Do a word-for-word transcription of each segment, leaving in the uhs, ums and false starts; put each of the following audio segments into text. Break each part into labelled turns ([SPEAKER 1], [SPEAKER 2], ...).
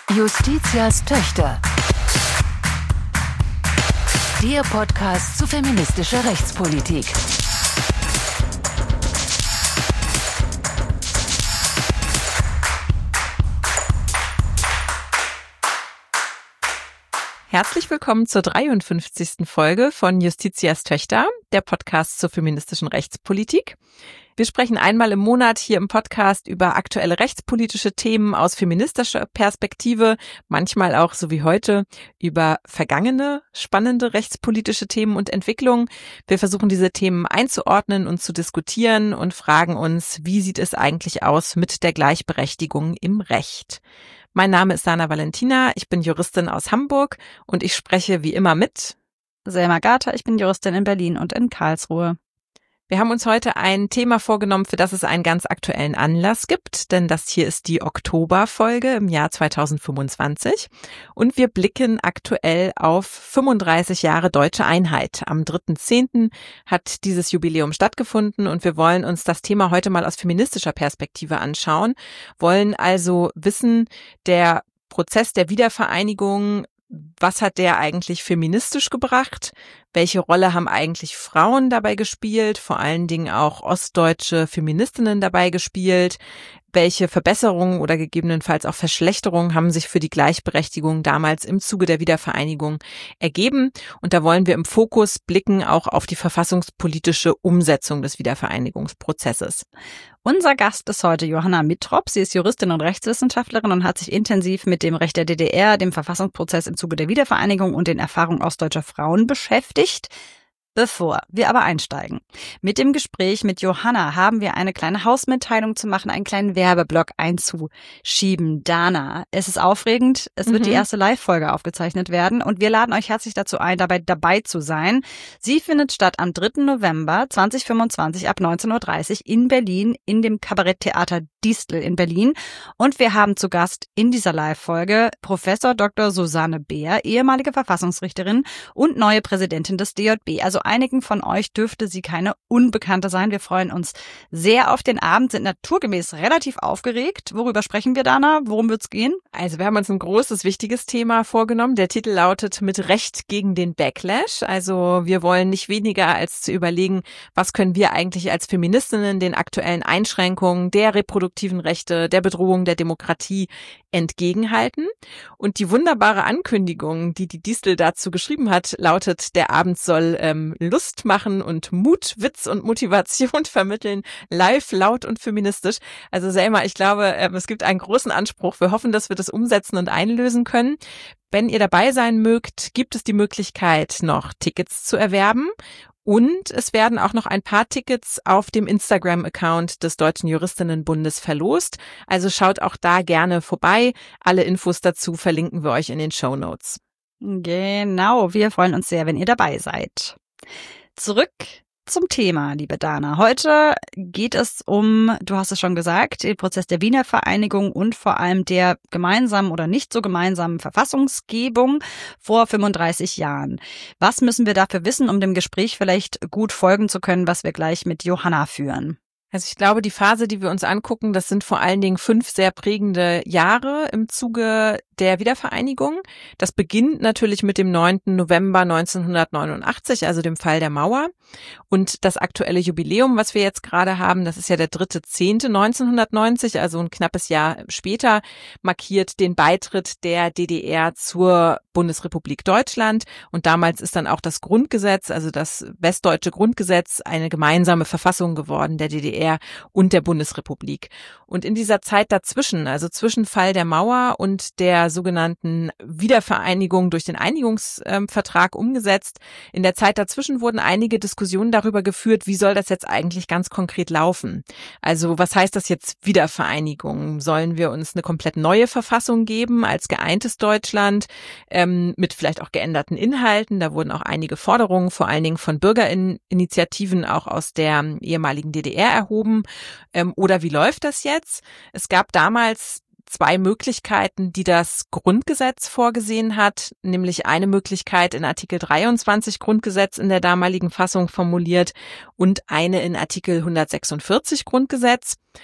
[SPEAKER 1] Justitias Töchter. Der Podcast zu feministischer Rechtspolitik.
[SPEAKER 2] Herzlich willkommen zur dreiundfünfzigsten Folge von Justitias Töchter, der Podcast zur feministischen Rechtspolitik. Wir sprechen einmal im Monat hier im Podcast über aktuelle rechtspolitische Themen aus feministischer Perspektive, manchmal auch, so wie heute, über vergangene, spannende rechtspolitische Themen und Entwicklungen. Wir versuchen diese Themen einzuordnen und zu diskutieren und fragen uns, wie sieht es eigentlich aus mit der Gleichberechtigung im Recht? Mein Name ist Sana Valentina, ich bin Juristin aus Hamburg und ich spreche wie immer mit
[SPEAKER 3] Selma Garter, ich bin Juristin in Berlin und in Karlsruhe.
[SPEAKER 2] Wir haben uns heute ein Thema vorgenommen, für das es einen ganz aktuellen Anlass gibt, denn das hier ist die Oktoberfolge im Jahr zweitausendfünfundzwanzig und wir blicken aktuell auf fünfunddreißig Jahre deutsche Einheit. Am dritten zehnten hat dieses Jubiläum stattgefunden und wir wollen uns das Thema heute mal aus feministischer Perspektive anschauen, wollen also wissen, der Prozess der Wiedervereinigung, was hat der eigentlich feministisch gebracht? Welche Rolle haben eigentlich Frauen dabei gespielt? Vor allen Dingen auch ostdeutsche Feministinnen dabei gespielt? Welche Verbesserungen oder gegebenenfalls auch Verschlechterungen haben sich für die Gleichberechtigung damals im Zuge der Wiedervereinigung ergeben? Und da wollen wir im Fokus blicken auch auf die verfassungspolitische Umsetzung des Wiedervereinigungsprozesses.
[SPEAKER 3] Unser Gast ist heute Johanna Mittrop. Sie ist Juristin und Rechtswissenschaftlerin und hat sich intensiv mit dem Recht der D D R, dem Verfassungsprozess im Zuge der Wiedervereinigung und den Erfahrungen ostdeutscher Frauen beschäftigt. Bevor wir aber einsteigen mit dem Gespräch mit Johanna, haben wir eine kleine Hausmitteilung zu machen, einen kleinen Werbeblock einzuschieben. Dana, es ist aufregend, es wird mhm. die erste Live-Folge aufgezeichnet werden und wir laden euch herzlich dazu ein, dabei dabei zu sein. Sie findet statt am dritten November zweitausendfünfundzwanzig ab neunzehn Uhr dreißig in Berlin in dem Kabaretttheater Distel in Berlin und wir haben zu Gast in dieser Live-Folge Professor Doktor Susanne Beer, ehemalige Verfassungsrichterin und neue Präsidentin des D J B. Also einigen von euch dürfte sie keine Unbekannte sein. Wir freuen uns sehr auf den Abend, sind naturgemäß relativ aufgeregt. Worüber sprechen wir, Dana? Worum wird's gehen?
[SPEAKER 2] Also wir haben uns ein großes, wichtiges Thema vorgenommen. Der Titel lautet Mit Recht gegen den Backlash. Also wir wollen nicht weniger als zu überlegen, was können wir eigentlich als Feministinnen den aktuellen Einschränkungen der reproduktiven Rechte, der Bedrohung der Demokratie entgegenhalten. Und die wunderbare Ankündigung, die die Distel dazu geschrieben hat, lautet, der Abend soll ähm, Lust machen und Mut, Witz und Motivation vermitteln, live, laut und feministisch. Also Selma, ich glaube, ähm, es gibt einen großen Anspruch. Wir hoffen, dass wir das umsetzen und einlösen können. Wenn ihr dabei sein mögt, gibt es die Möglichkeit, noch Tickets zu erwerben. Und es werden auch noch ein paar Tickets auf dem Instagram-Account des Deutschen Juristinnenbundes verlost. Also schaut auch da gerne vorbei. Alle Infos dazu verlinken wir euch in den Shownotes.
[SPEAKER 3] Genau, wir freuen uns sehr, wenn ihr dabei seid. Zurück zum Thema, liebe Dana. Heute geht es um, du hast es schon gesagt, den Prozess der Wiener Vereinigung und vor allem der gemeinsamen oder nicht so gemeinsamen Verfassungsgebung vor fünfunddreißig Jahren. Was müssen wir dafür wissen, um dem Gespräch vielleicht gut folgen zu können, was wir gleich mit Johanna führen?
[SPEAKER 2] Also ich glaube, die Phase, die wir uns angucken, das sind vor allen Dingen fünf sehr prägende Jahre im Zuge der Wiedervereinigung. Das beginnt natürlich mit dem neunten November neunzehnhundertneunundachtzig, also dem Fall der Mauer. Und das aktuelle Jubiläum, was wir jetzt gerade haben, das ist ja der dritte zehnte neunzehnhundertneunzig, also ein knappes Jahr später, markiert den Beitritt der D D R zur Bundesrepublik Deutschland. Und damals ist dann auch das Grundgesetz, also das westdeutsche Grundgesetz, eine gemeinsame Verfassung geworden der D D R und der Bundesrepublik. Und in dieser Zeit dazwischen, also zwischen Fall der Mauer und der sogenannten Wiedervereinigung durch den Einigungsvertrag umgesetzt, in der Zeit dazwischen wurden einige Diskussionen darüber geführt, wie soll das jetzt eigentlich ganz konkret laufen? Also was heißt das jetzt Wiedervereinigung? Sollen wir uns eine komplett neue Verfassung geben als geeintes Deutschland ähm, mit vielleicht auch geänderten Inhalten? Da wurden auch einige Forderungen, vor allen Dingen von Bürgerinitiativen auch aus der ehemaligen D D R erhoben. Ähm, oder wie läuft das jetzt? Es gab damals zwei Möglichkeiten, die das Grundgesetz vorgesehen hat, nämlich eine Möglichkeit in Artikel dreiundzwanzig Grundgesetz in der damaligen Fassung formuliert und eine in Artikel hundertsechsundvierzig Grundgesetz.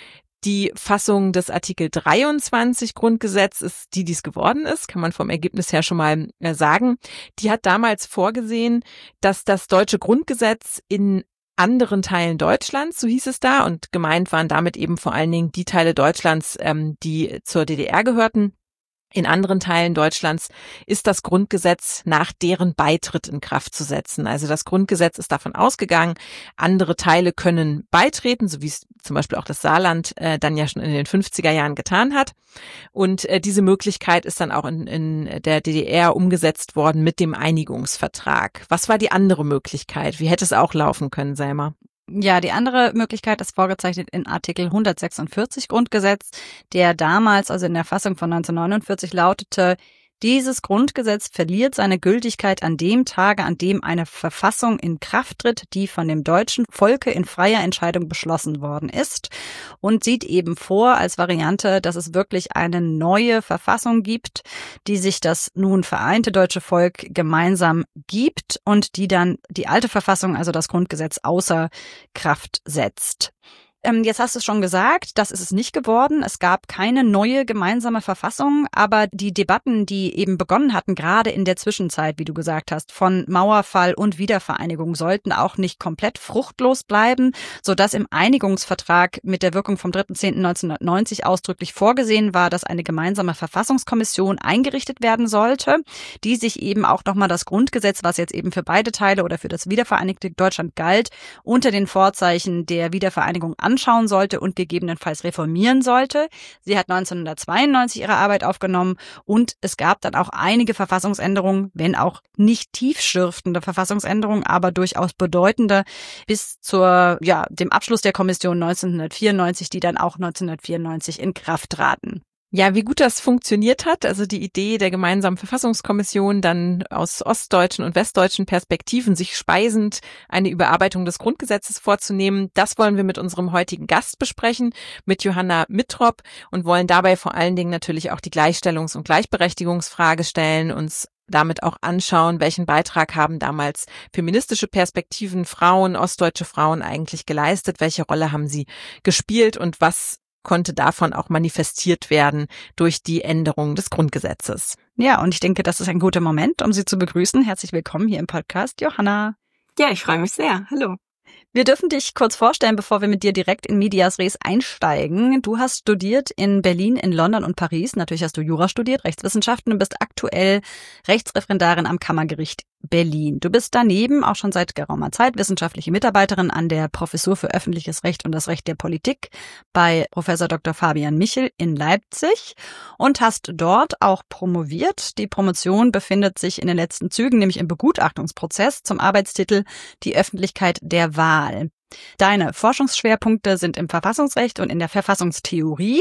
[SPEAKER 2] Die Fassung des Artikel dreiundzwanzig Grundgesetz ist die, die es geworden ist, kann man vom Ergebnis her schon mal sagen. Die hat damals vorgesehen, dass das deutsche Grundgesetz in anderen Teilen Deutschlands, so hieß es da, und gemeint waren damit eben vor allen Dingen die Teile Deutschlands, ähm, die zur D D R gehörten. In anderen Teilen Deutschlands ist das Grundgesetz nach deren Beitritt in Kraft zu setzen. Also das Grundgesetz ist davon ausgegangen, andere Teile können beitreten, so wie es zum Beispiel auch das Saarland äh, dann ja schon in den fünfziger Jahren getan hat. Und äh, diese Möglichkeit ist dann auch in, in der D D R umgesetzt worden mit dem Einigungsvertrag. Was war die andere Möglichkeit? Wie hätte es auch laufen können, Selma?
[SPEAKER 3] Ja, die andere Möglichkeit ist vorgezeichnet in Artikel hundertsechsundvierzig Grundgesetz, der damals, also in der Fassung von neunzehnhundertneunundvierzig, lautete: Dieses Grundgesetz verliert seine Gültigkeit an dem Tage, an dem eine Verfassung in Kraft tritt, die von dem deutschen Volke in freier Entscheidung beschlossen worden ist, und sieht eben vor als Variante, dass es wirklich eine neue Verfassung gibt, die sich das nun vereinte deutsche Volk gemeinsam gibt und die dann die alte Verfassung, also das Grundgesetz, außer Kraft setzt. Jetzt hast du es schon gesagt, das ist es nicht geworden. Es gab keine neue gemeinsame Verfassung, aber die Debatten, die eben begonnen hatten, gerade in der Zwischenzeit, wie du gesagt hast, von Mauerfall und Wiedervereinigung, sollten auch nicht komplett fruchtlos bleiben, sodass im Einigungsvertrag mit der Wirkung vom dritter zehnter neunzehnhundertneunzig ausdrücklich vorgesehen war, dass eine gemeinsame Verfassungskommission eingerichtet werden sollte, die sich eben auch nochmal das Grundgesetz, was jetzt eben für beide Teile oder für das wiedervereinigte Deutschland galt, unter den Vorzeichen der Wiedervereinigung an anschauen sollte und gegebenenfalls reformieren sollte. Sie hat neunzehnhundertzweiundneunzig ihre Arbeit aufgenommen und es gab dann auch einige Verfassungsänderungen, wenn auch nicht tiefschürfende Verfassungsänderungen, aber durchaus bedeutende, bis zur, ja, dem Abschluss der Kommission neunzehnhundertvierundneunzig, die dann auch neunzehnhundertvierundneunzig in Kraft traten.
[SPEAKER 2] Ja, wie gut das funktioniert hat, also die Idee der gemeinsamen Verfassungskommission, dann aus ostdeutschen und westdeutschen Perspektiven sich speisend eine Überarbeitung des Grundgesetzes vorzunehmen, das wollen wir mit unserem heutigen Gast besprechen, mit Johanna Mittrop, und wollen dabei vor allen Dingen natürlich auch die Gleichstellungs- und Gleichberechtigungsfrage stellen, uns damit auch anschauen, welchen Beitrag haben damals feministische Perspektiven, Frauen, ostdeutsche Frauen eigentlich geleistet, welche Rolle haben sie gespielt und was konnte davon auch manifestiert werden durch die Änderung des Grundgesetzes.
[SPEAKER 3] Ja, und ich denke, das ist ein guter Moment, um Sie zu begrüßen. Herzlich willkommen hier im Podcast, Johanna.
[SPEAKER 4] Ja, ich freue mich sehr. Hallo.
[SPEAKER 3] Wir dürfen dich kurz vorstellen, bevor wir mit dir direkt in Medias Res einsteigen. Du hast studiert in Berlin, in London und Paris. Natürlich hast du Jura studiert, Rechtswissenschaften, und bist aktuell Rechtsreferendarin am Kammergericht Berlin. Du bist daneben auch schon seit geraumer Zeit wissenschaftliche Mitarbeiterin an der Professur für öffentliches Recht und das Recht der Politik bei Professor Doktor Fabian Michel in Leipzig und hast dort auch promoviert. Die Promotion befindet sich in den letzten Zügen, nämlich im Begutachtungsprozess zum Arbeitstitel Die Öffentlichkeit der Wahl. Deine Forschungsschwerpunkte sind im Verfassungsrecht und in der Verfassungstheorie.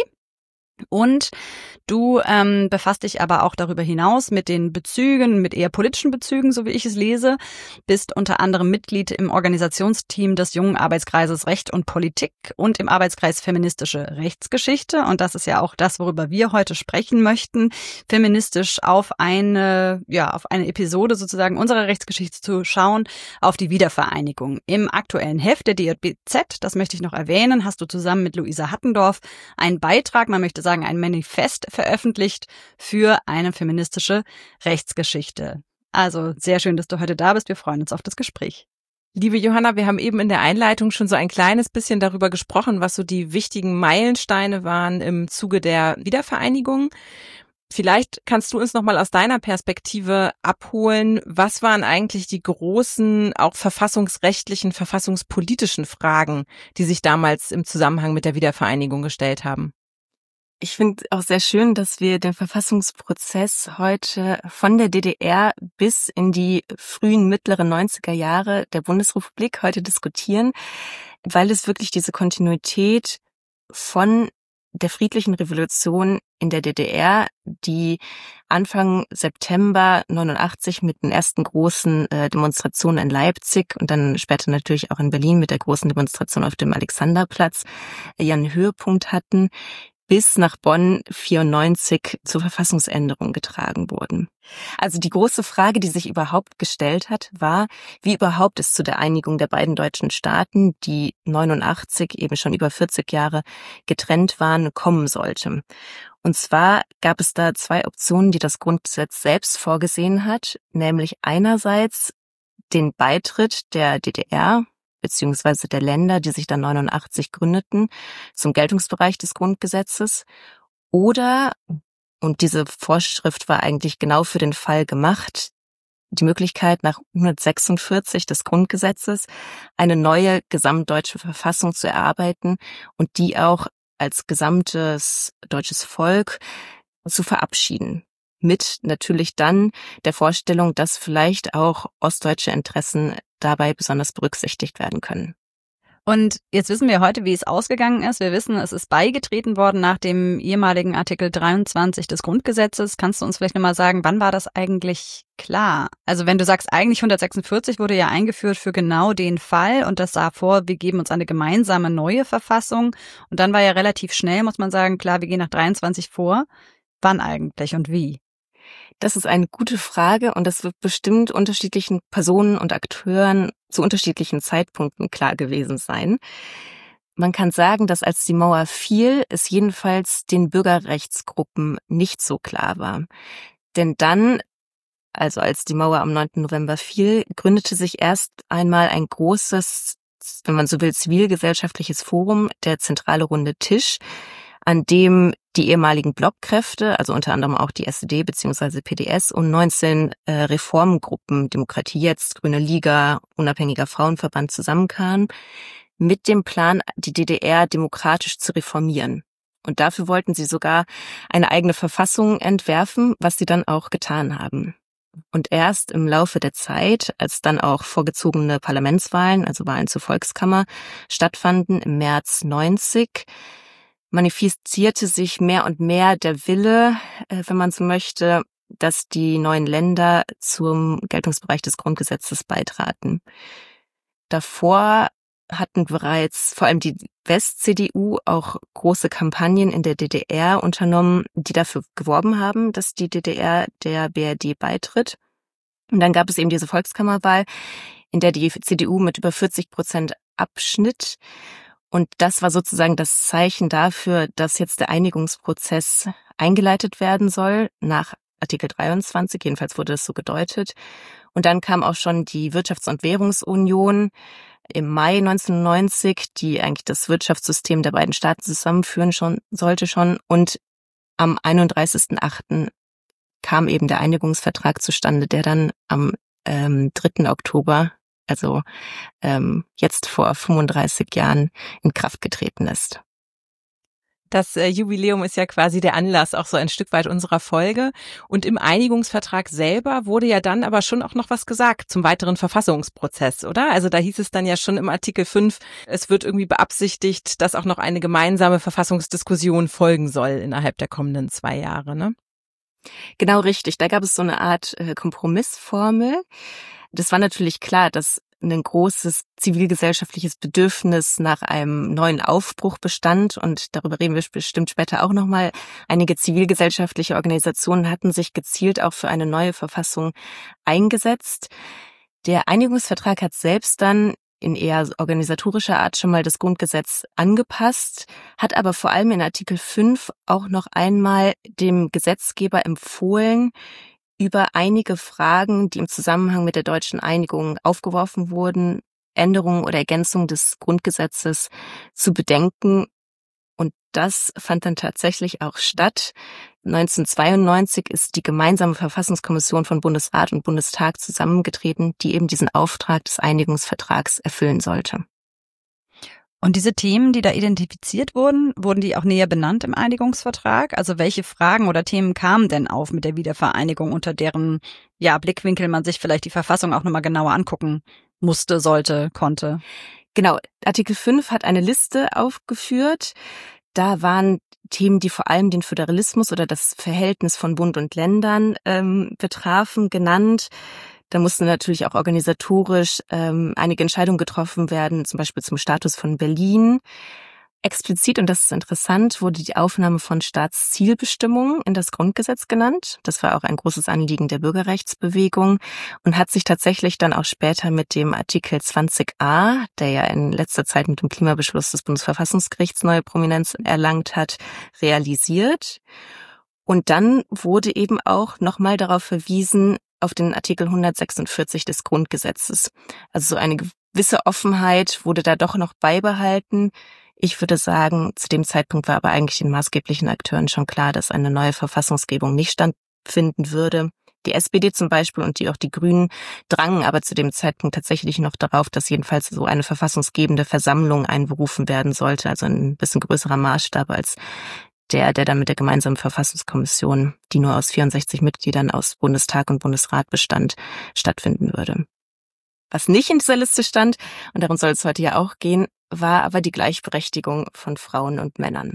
[SPEAKER 3] Und du ähm, befasst dich aber auch darüber hinaus mit den Bezügen, mit eher politischen Bezügen, so wie ich es lese, bist unter anderem Mitglied im Organisationsteam des Jungen Arbeitskreises Recht und Politik und im Arbeitskreis Feministische Rechtsgeschichte. Und das ist ja auch das, worüber wir heute sprechen möchten, feministisch auf eine, ja, auf eine Episode sozusagen unserer Rechtsgeschichte zu schauen, auf die Wiedervereinigung. Im aktuellen Heft der D J B Z, das möchte ich noch erwähnen, hast du zusammen mit Luisa Hattendorf einen Beitrag, man möchte sagen ein Manifest veröffentlicht für eine feministische Rechtsgeschichte. Also sehr schön, dass du heute da bist. Wir freuen uns auf das Gespräch.
[SPEAKER 2] Liebe Johanna, wir haben eben in der Einleitung schon so ein kleines bisschen darüber gesprochen, was so die wichtigen Meilensteine waren im Zuge der Wiedervereinigung. Vielleicht kannst du uns nochmal aus deiner Perspektive abholen, was waren eigentlich die großen, auch verfassungsrechtlichen, verfassungspolitischen Fragen, die sich damals im Zusammenhang mit der Wiedervereinigung gestellt haben?
[SPEAKER 4] Ich finde auch sehr schön, dass wir den Verfassungsprozess heute von der D D R bis in die frühen mittleren neunziger Jahre der Bundesrepublik heute diskutieren, weil es wirklich diese Kontinuität von der friedlichen Revolution in der D D R, die Anfang September neunundachtzig mit den ersten großen äh, Demonstrationen in Leipzig und dann später natürlich auch in Berlin mit der großen Demonstration auf dem Alexanderplatz äh, ihren Höhepunkt hatten, bis nach Bonn vierundneunzig zur Verfassungsänderung getragen wurden. Also die große Frage, die sich überhaupt gestellt hat, war, wie überhaupt es zu der Einigung der beiden deutschen Staaten, die neunundachtzig, eben schon über vierzig Jahre getrennt waren, kommen sollte. Und zwar gab es da zwei Optionen, die das Grundgesetz selbst vorgesehen hat, nämlich einerseits den Beitritt der D D R beziehungsweise der Länder, die sich dann neunundachtzig gründeten, zum Geltungsbereich des Grundgesetzes, oder, und diese Vorschrift war eigentlich genau für den Fall gemacht, die Möglichkeit, nach hundertsechsundvierzig des Grundgesetzes eine neue gesamtdeutsche Verfassung zu erarbeiten und die auch als gesamtes deutsches Volk zu verabschieden. Mit natürlich dann der Vorstellung, dass vielleicht auch ostdeutsche Interessen dabei besonders berücksichtigt werden können.
[SPEAKER 3] Und jetzt wissen wir heute, wie es ausgegangen ist. Wir wissen, es ist beigetreten worden nach dem ehemaligen Artikel dreiundzwanzig des Grundgesetzes. Kannst du uns vielleicht nochmal sagen, wann war das eigentlich klar? Also wenn du sagst, eigentlich hundertsechsundvierzig wurde ja eingeführt für genau den Fall und das sah vor, wir geben uns eine gemeinsame neue Verfassung. Und dann war ja relativ schnell, muss man sagen, klar, wir gehen nach dreiundzwanzig vor. Wann eigentlich und wie?
[SPEAKER 4] Das ist eine gute Frage und das wird bestimmt unterschiedlichen Personen und Akteuren zu unterschiedlichen Zeitpunkten klar gewesen sein. Man kann sagen, dass als die Mauer fiel, es jedenfalls den Bürgerrechtsgruppen nicht so klar war. Denn dann, also als die Mauer am neunten November fiel, gründete sich erst einmal ein großes, wenn man so will, zivilgesellschaftliches Forum, der Zentrale Runde Tisch, an dem die ehemaligen Blockkräfte, also unter anderem auch die S E D bzw. P D S und neunzehn äh, Reformgruppen, Demokratie Jetzt, Grüne Liga, Unabhängiger Frauenverband zusammenkamen, mit dem Plan, die D D R demokratisch zu reformieren. Und dafür wollten sie sogar eine eigene Verfassung entwerfen, was sie dann auch getan haben. Und erst im Laufe der Zeit, als dann auch vorgezogene Parlamentswahlen, also Wahlen zur Volkskammer, stattfanden im März neunzig, manifestierte sich mehr und mehr der Wille, wenn man so möchte, dass die neuen Länder zum Geltungsbereich des Grundgesetzes beitraten. Davor hatten bereits vor allem die West-C D U auch große Kampagnen in der D D R unternommen, die dafür geworben haben, dass die D D R der B R D beitritt. Und dann gab es eben diese Volkskammerwahl, in der die C D U mit über vierzig Prozent abschnitt. Und das war sozusagen das Zeichen dafür, dass jetzt der Einigungsprozess eingeleitet werden soll, nach Artikel dreiundzwanzig, jedenfalls wurde das so gedeutet. Und dann kam auch schon die Wirtschafts- und Währungsunion im Mai neunzehnhundertneunzig, die eigentlich das Wirtschaftssystem der beiden Staaten zusammenführen schon, sollte schon. Und am einunddreißigsten achten kam eben der Einigungsvertrag zustande, der dann am ähm, dritten Oktober, also ähm, jetzt vor fünfunddreißig Jahren, in Kraft getreten ist.
[SPEAKER 2] Das äh, Jubiläum ist ja quasi der Anlass auch so ein Stück weit unserer Folge. Und im Einigungsvertrag selber wurde ja dann aber schon auch noch was gesagt zum weiteren Verfassungsprozess, oder? Also da hieß es dann ja schon im Artikel fünf, es wird irgendwie beabsichtigt, dass auch noch eine gemeinsame Verfassungsdiskussion folgen soll innerhalb der kommenden zwei Jahre, ne?
[SPEAKER 4] Genau, richtig. Da gab es so eine Art äh, Kompromissformel. Das war natürlich klar, dass ein großes zivilgesellschaftliches Bedürfnis nach einem neuen Aufbruch bestand, und darüber reden wir bestimmt später auch nochmal. Einige zivilgesellschaftliche Organisationen hatten sich gezielt auch für eine neue Verfassung eingesetzt. Der Einigungsvertrag hat selbst dann in eher organisatorischer Art schon mal das Grundgesetz angepasst, hat aber vor allem in Artikel fünf auch noch einmal dem Gesetzgeber empfohlen, über einige Fragen, die im Zusammenhang mit der deutschen Einigung aufgeworfen wurden, Änderungen oder Ergänzungen des Grundgesetzes zu bedenken. Und das fand dann tatsächlich auch statt. neunzehnhundertzweiundneunzig ist die gemeinsame Verfassungskommission von Bundesrat und Bundestag zusammengetreten, die eben diesen Auftrag des Einigungsvertrags erfüllen sollte.
[SPEAKER 3] Und diese Themen, die da identifiziert wurden, wurden die auch näher benannt im Einigungsvertrag? Also welche Fragen oder Themen kamen denn auf mit der Wiedervereinigung, unter deren ja, Blickwinkel man sich vielleicht die Verfassung auch nochmal genauer angucken musste, sollte, konnte?
[SPEAKER 4] Genau, Artikel fünf hat eine Liste aufgeführt. Da waren Themen, die vor allem den Föderalismus oder das Verhältnis von Bund und Ländern ähm, betrafen, genannt. Da mussten natürlich auch organisatorisch ähm, einige Entscheidungen getroffen werden, zum Beispiel zum Status von Berlin. Explizit, und das ist interessant, wurde die Aufnahme von Staatszielbestimmungen in das Grundgesetz genannt. Das war auch ein großes Anliegen der Bürgerrechtsbewegung und hat sich tatsächlich dann auch später mit dem Artikel zwanzig a, der ja in letzter Zeit mit dem Klimabeschluss des Bundesverfassungsgerichts neue Prominenz erlangt hat, realisiert. Und dann wurde eben auch nochmal darauf verwiesen, auf den Artikel hundertsechsundvierzig des Grundgesetzes. Also so eine gewisse Offenheit wurde da doch noch beibehalten. Ich würde sagen, zu dem Zeitpunkt war aber eigentlich den maßgeblichen Akteuren schon klar, dass eine neue Verfassungsgebung nicht stattfinden würde. Die S P D zum Beispiel und die auch die Grünen drangen aber zu dem Zeitpunkt tatsächlich noch darauf, dass jedenfalls so eine verfassungsgebende Versammlung einberufen werden sollte, also ein bisschen größerer Maßstab als der, der dann mit der gemeinsamen Verfassungskommission, die nur aus vierundsechzig Mitgliedern aus Bundestag und Bundesrat bestand, stattfinden würde. Was nicht in dieser Liste stand, und darum soll es heute ja auch gehen, war aber die Gleichberechtigung von Frauen und Männern.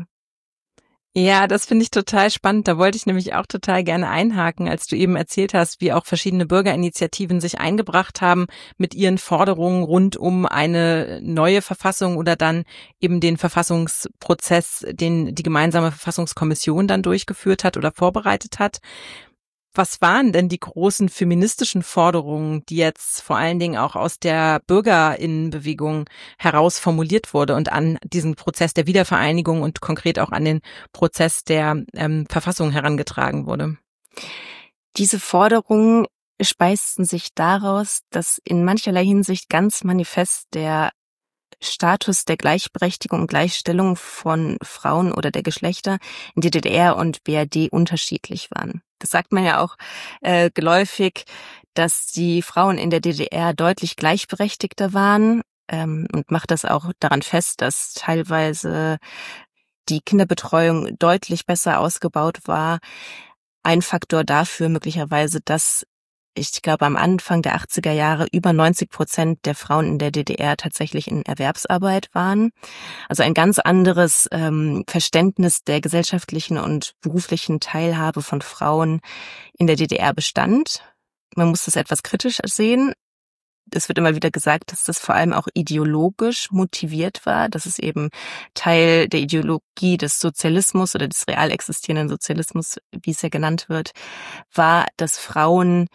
[SPEAKER 2] Ja, das finde ich total spannend. Da wollte ich nämlich auch total gerne einhaken, als du eben erzählt hast, wie auch verschiedene Bürgerinitiativen sich eingebracht haben mit ihren Forderungen rund um eine neue Verfassung oder dann eben den Verfassungsprozess, den die gemeinsame Verfassungskommission dann durchgeführt hat oder vorbereitet hat. Was waren denn die großen feministischen Forderungen, die jetzt vor allen Dingen auch aus der Bürgerinnenbewegung heraus formuliert wurde und an diesen Prozess der Wiedervereinigung und konkret auch an den Prozess der ähm, Verfassung herangetragen wurde?
[SPEAKER 4] Diese Forderungen speisten sich daraus, dass in mancherlei Hinsicht ganz manifest der Status der Gleichberechtigung und Gleichstellung von Frauen oder der Geschlechter in der D D R und B R D unterschiedlich waren. Das sagt man ja auch äh, geläufig, dass die Frauen in der D D R deutlich gleichberechtigter waren ähm, und macht das auch daran fest, dass teilweise die Kinderbetreuung deutlich besser ausgebaut war. Ein Faktor dafür möglicherweise, dass ich glaube, am Anfang der achtziger Jahre über neunzig Prozent der Frauen in der D D R tatsächlich in Erwerbsarbeit waren. Also ein ganz anderes ähm, Verständnis der gesellschaftlichen und beruflichen Teilhabe von Frauen in der D D R bestand. Man muss das etwas kritisch sehen. Es wird immer wieder gesagt, dass das vor allem auch ideologisch motiviert war, dass es eben Teil der Ideologie des Sozialismus oder des real existierenden Sozialismus, wie es ja genannt wird, war, dass Frauen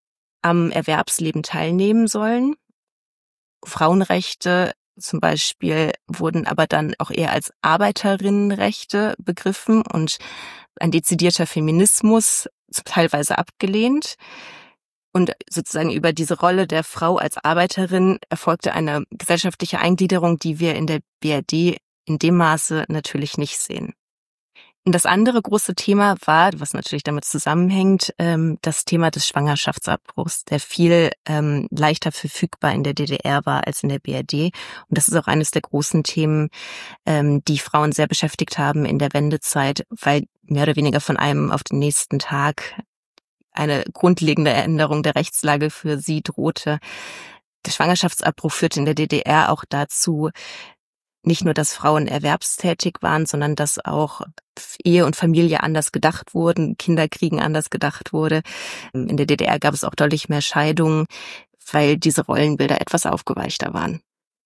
[SPEAKER 4] am Erwerbsleben teilnehmen sollen. Frauenrechte zum Beispiel wurden aber dann auch eher als Arbeiterinnenrechte begriffen und ein dezidierter Feminismus teilweise abgelehnt. Und sozusagen über diese Rolle der Frau als Arbeiterin erfolgte eine gesellschaftliche Eingliederung, die wir in der B R D in dem Maße natürlich nicht sehen. Und das andere große Thema war, was natürlich damit zusammenhängt, das Thema des Schwangerschaftsabbruchs, der viel leichter verfügbar in der D D R war als in der B R D. Und das ist auch eines der großen Themen, die Frauen sehr beschäftigt haben in der Wendezeit, weil mehr oder weniger von einem auf den nächsten Tag eine grundlegende Änderung der Rechtslage für sie drohte. Der Schwangerschaftsabbruch führte in der D D R auch dazu, nicht nur, dass Frauen erwerbstätig waren, sondern dass auch Ehe und Familie anders gedacht wurden, Kinderkriegen anders gedacht wurde. In der D D R gab es auch deutlich mehr Scheidungen, weil diese Rollenbilder etwas aufgeweichter waren.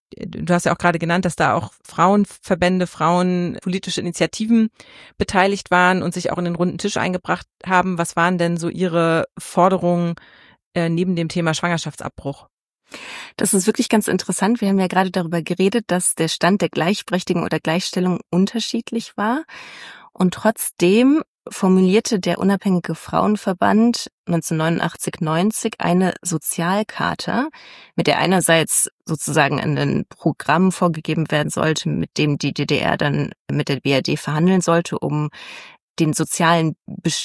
[SPEAKER 2] Du hast ja auch gerade genannt, dass da auch Frauenverbände, frauenpolitische Initiativen beteiligt waren und sich auch in den runden Tisch eingebracht haben. Was waren denn so ihre Forderungen äh, neben dem Thema Schwangerschaftsabbruch?
[SPEAKER 4] Das ist wirklich ganz interessant. Wir haben ja gerade darüber geredet, dass der Stand der Gleichberechtigung oder Gleichstellung unterschiedlich war. Und trotzdem formulierte der Unabhängige Frauenverband neunzehnhundertneunundachtzig neunzig eine Sozialcharta, mit der einerseits sozusagen ein Programm vorgegeben werden sollte, mit dem die D D R dann mit der B R D verhandeln sollte, um den sozialen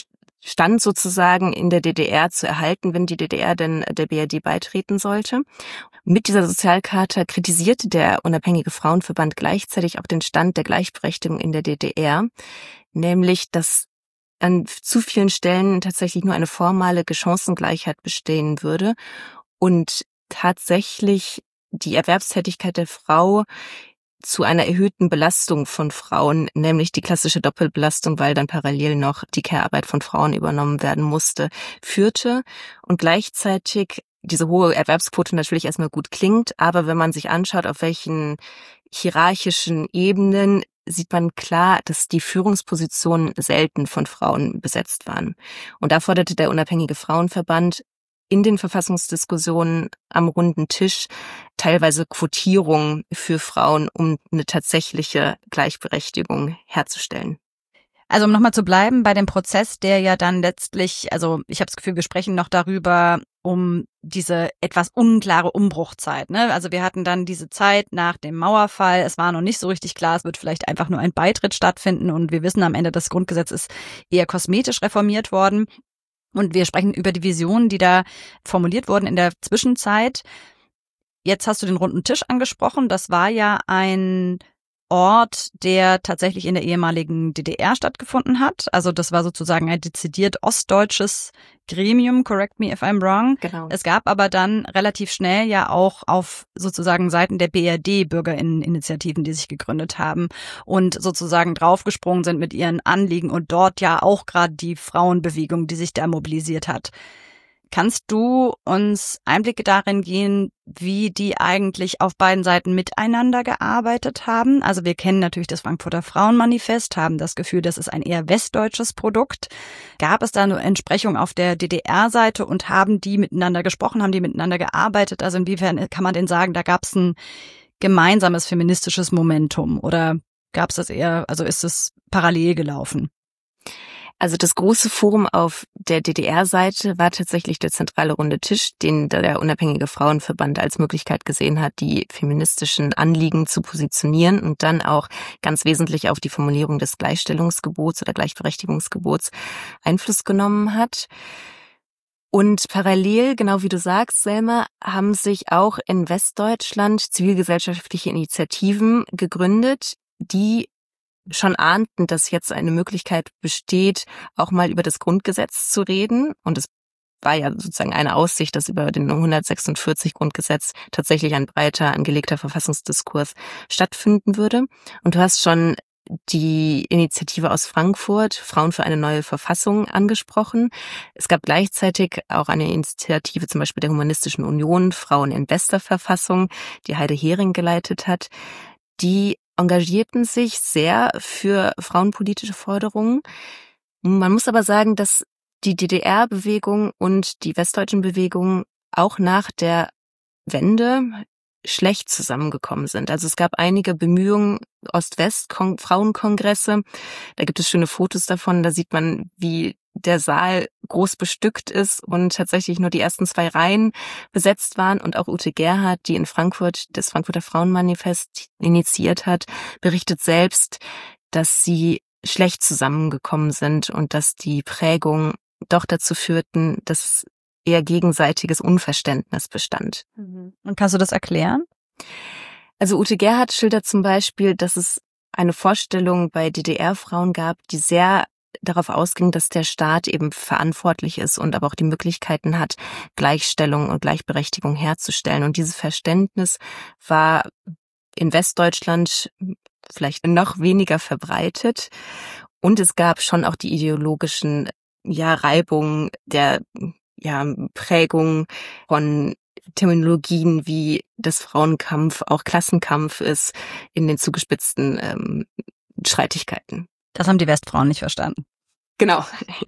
[SPEAKER 4] Stand sozusagen in der D D R zu erhalten, wenn die D D R denn der B R D beitreten sollte. Mit dieser Sozialcharta kritisierte der Unabhängige Frauenverband gleichzeitig auch den Stand der Gleichberechtigung in der D D R, nämlich dass an zu vielen Stellen tatsächlich nur eine formale Chancengleichheit bestehen würde und tatsächlich die Erwerbstätigkeit der Frau zu einer erhöhten Belastung von Frauen, nämlich die klassische Doppelbelastung, weil dann parallel noch die Care-Arbeit von Frauen übernommen werden musste, führte und gleichzeitig diese hohe Erwerbsquote natürlich erstmal gut klingt, aber wenn man sich anschaut, auf welchen hierarchischen Ebenen sieht man klar, dass die Führungspositionen selten von Frauen besetzt waren. Und da forderte der Unabhängige Frauenverband in den Verfassungsdiskussionen am runden Tisch teilweise Quotierung für Frauen, um eine tatsächliche Gleichberechtigung herzustellen.
[SPEAKER 3] Also um nochmal zu bleiben bei dem Prozess, der ja dann letztlich, also ich habe das Gefühl, wir sprechen noch darüber, um diese etwas unklare Umbruchzeit. Ne? Also wir hatten dann diese Zeit nach dem Mauerfall, es war noch nicht so richtig klar, es wird vielleicht einfach nur ein Beitritt stattfinden und wir wissen am Ende, das Grundgesetz ist eher kosmetisch reformiert worden. Und wir sprechen über die Visionen, die da formuliert wurden in der Zwischenzeit. Jetzt hast du den runden Tisch angesprochen, das war ja ein Ort, der tatsächlich in der ehemaligen D D R stattgefunden hat. Also das war sozusagen ein dezidiert ostdeutsches Gremium, correct me if I'm wrong.
[SPEAKER 4] Genau.
[SPEAKER 3] Es gab aber dann relativ schnell ja auch auf sozusagen Seiten der B R D Bürgerinneninitiativen, die sich gegründet haben und sozusagen draufgesprungen sind mit ihren Anliegen und dort ja auch gerade die Frauenbewegung, die sich da mobilisiert hat. Kannst du uns Einblicke darin geben, wie die eigentlich auf beiden Seiten miteinander gearbeitet haben? Also wir kennen natürlich das Frankfurter Frauenmanifest, haben das Gefühl, das ist ein eher westdeutsches Produkt. Gab es da eine Entsprechung auf der D D R-Seite und haben die miteinander gesprochen, haben die miteinander gearbeitet? Also inwiefern kann man denn sagen, da gab es ein gemeinsames feministisches Momentum oder gab es das eher, also ist es parallel gelaufen?
[SPEAKER 4] Also das große Forum auf der D D R-Seite war tatsächlich der zentrale runde Tisch, den der Unabhängige Frauenverband als Möglichkeit gesehen hat, die feministischen Anliegen zu positionieren und dann auch ganz wesentlich auf die Formulierung des Gleichstellungsgebots oder Gleichberechtigungsgebots Einfluss genommen hat. Und parallel, genau wie du sagst, Selma, haben sich auch in Westdeutschland zivilgesellschaftliche Initiativen gegründet, die schon ahnten, dass jetzt eine Möglichkeit besteht, auch mal über das Grundgesetz zu reden. Und es war ja sozusagen eine Aussicht, dass über den hundertsechsundvierzig Grundgesetz tatsächlich ein breiter angelegter Verfassungsdiskurs stattfinden würde. Und du hast schon die Initiative aus Frankfurt, Frauen für eine neue Verfassung, angesprochen. Es gab gleichzeitig auch eine Initiative zum Beispiel der Humanistischen Union, Frauen in bester Verfassung, die Heide Hering geleitet hat. Die engagierten sich sehr für frauenpolitische Forderungen. Man muss aber sagen, dass die D D R-Bewegung und die westdeutschen Bewegungen auch nach der Wende schlecht zusammengekommen sind. Also es gab einige Bemühungen, Ost-West-Frauenkongresse. Da gibt es schöne Fotos davon. Da sieht man, wie der Saal groß bestückt ist und tatsächlich nur die ersten zwei Reihen besetzt waren. Und auch Ute Gerhard, die in Frankfurt das Frankfurter Frauenmanifest initiiert hat, berichtet selbst, dass sie schlecht zusammengekommen sind und dass die Prägung doch dazu führten, dass es eher gegenseitiges Unverständnis bestand.
[SPEAKER 3] Und kannst du das erklären?
[SPEAKER 4] Also Ute Gerhard schildert zum Beispiel, dass es eine Vorstellung bei D D R-Frauen gab, die sehr darauf ausging, dass der Staat eben verantwortlich ist und aber auch die Möglichkeiten hat, Gleichstellung und Gleichberechtigung herzustellen. Und dieses Verständnis war in Westdeutschland vielleicht noch weniger verbreitet. Und es gab schon auch die ideologischen ja, Reibungen der ja, Prägung von Terminologien wie das Frauenkampf, auch Klassenkampf ist in den zugespitzten ähm, Streitigkeiten.
[SPEAKER 3] Das haben die Westfrauen nicht verstanden.
[SPEAKER 4] Genau.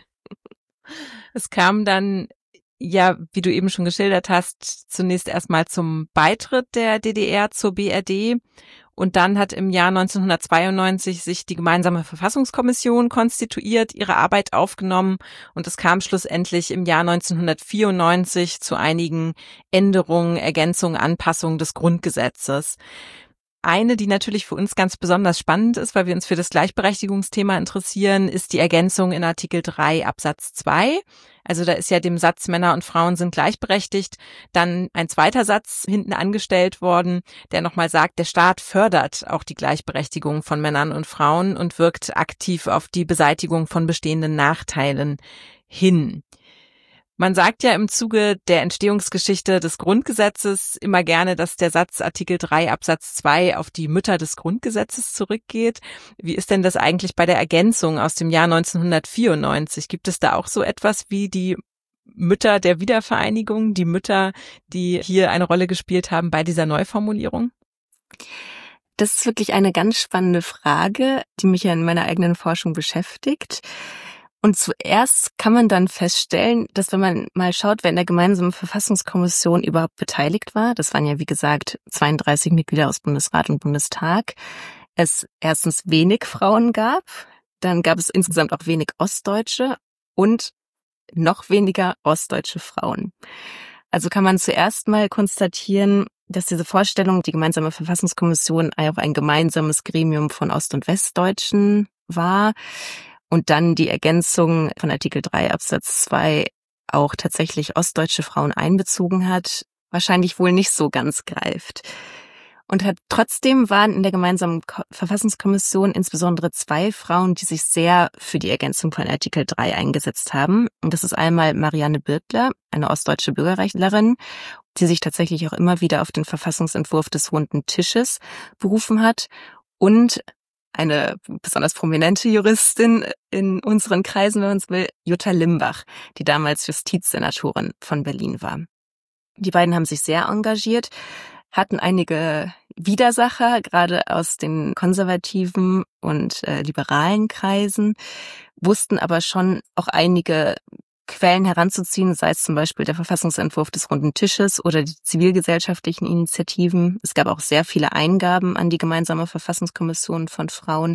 [SPEAKER 2] Es kam dann, ja, wie du eben schon geschildert hast, zunächst erstmal zum Beitritt der D D R zur B R D. Und dann hat im Jahr neunzehnhundertzweiundneunzig sich die gemeinsame Verfassungskommission konstituiert, ihre Arbeit aufgenommen und es kam schlussendlich im Jahr neunzehnhundertvierundneunzig zu einigen Änderungen, Ergänzungen, Anpassungen des Grundgesetzes. Eine, die natürlich für uns ganz besonders spannend ist, weil wir uns für das Gleichberechtigungsthema interessieren, ist die Ergänzung in Artikel drei Absatz zwei. Also da ist ja dem Satz Männer und Frauen sind gleichberechtigt dann ein zweiter Satz hinten angestellt worden, der nochmal sagt, der Staat fördert auch die Gleichberechtigung von Männern und Frauen und wirkt aktiv auf die Beseitigung von bestehenden Nachteilen hin. Man sagt ja im Zuge der Entstehungsgeschichte des Grundgesetzes immer gerne, dass der Satz Artikel drei Absatz zwei auf die Mütter des Grundgesetzes zurückgeht. Wie ist denn das eigentlich bei der Ergänzung aus dem Jahr neunzehnhundertvierundneunzig? Gibt es da auch so etwas wie die Mütter der Wiedervereinigung, die Mütter, die hier eine Rolle gespielt haben bei dieser Neuformulierung?
[SPEAKER 4] Das ist wirklich eine ganz spannende Frage, die mich ja in meiner eigenen Forschung beschäftigt. Und zuerst kann man dann feststellen, dass wenn man mal schaut, wer in der gemeinsamen Verfassungskommission überhaupt beteiligt war, das waren ja wie gesagt zweiunddreißig Mitglieder aus Bundesrat und Bundestag, es erstens wenig Frauen gab, dann gab es insgesamt auch wenig Ostdeutsche und noch weniger ostdeutsche Frauen. Also kann man zuerst mal konstatieren, dass diese Vorstellung, die gemeinsame Verfassungskommission auch ein gemeinsames Gremium von Ost- und Westdeutschen war und dann die Ergänzung von Artikel drei Absatz zwei auch tatsächlich ostdeutsche Frauen einbezogen hat, wahrscheinlich wohl nicht so ganz greift. Und hat trotzdem waren in der gemeinsamen Verfassungskommission insbesondere zwei Frauen, die sich sehr für die Ergänzung von Artikel drei eingesetzt haben. Und das ist einmal Marianne Birtler, eine ostdeutsche Bürgerrechtlerin, die sich tatsächlich auch immer wieder auf den Verfassungsentwurf des Runden Tisches berufen hat, und eine besonders prominente Juristin in unseren Kreisen, wenn man es will, Jutta Limbach, die damals Justizsenatorin von Berlin war. Die beiden haben sich sehr engagiert, hatten einige Widersacher, gerade aus den konservativen und äh, liberalen Kreisen, wussten aber schon auch einige Quellen heranzuziehen, sei es zum Beispiel der Verfassungsentwurf des Runden Tisches oder die zivilgesellschaftlichen Initiativen. Es gab auch sehr viele Eingaben an die gemeinsame Verfassungskommission von Frauen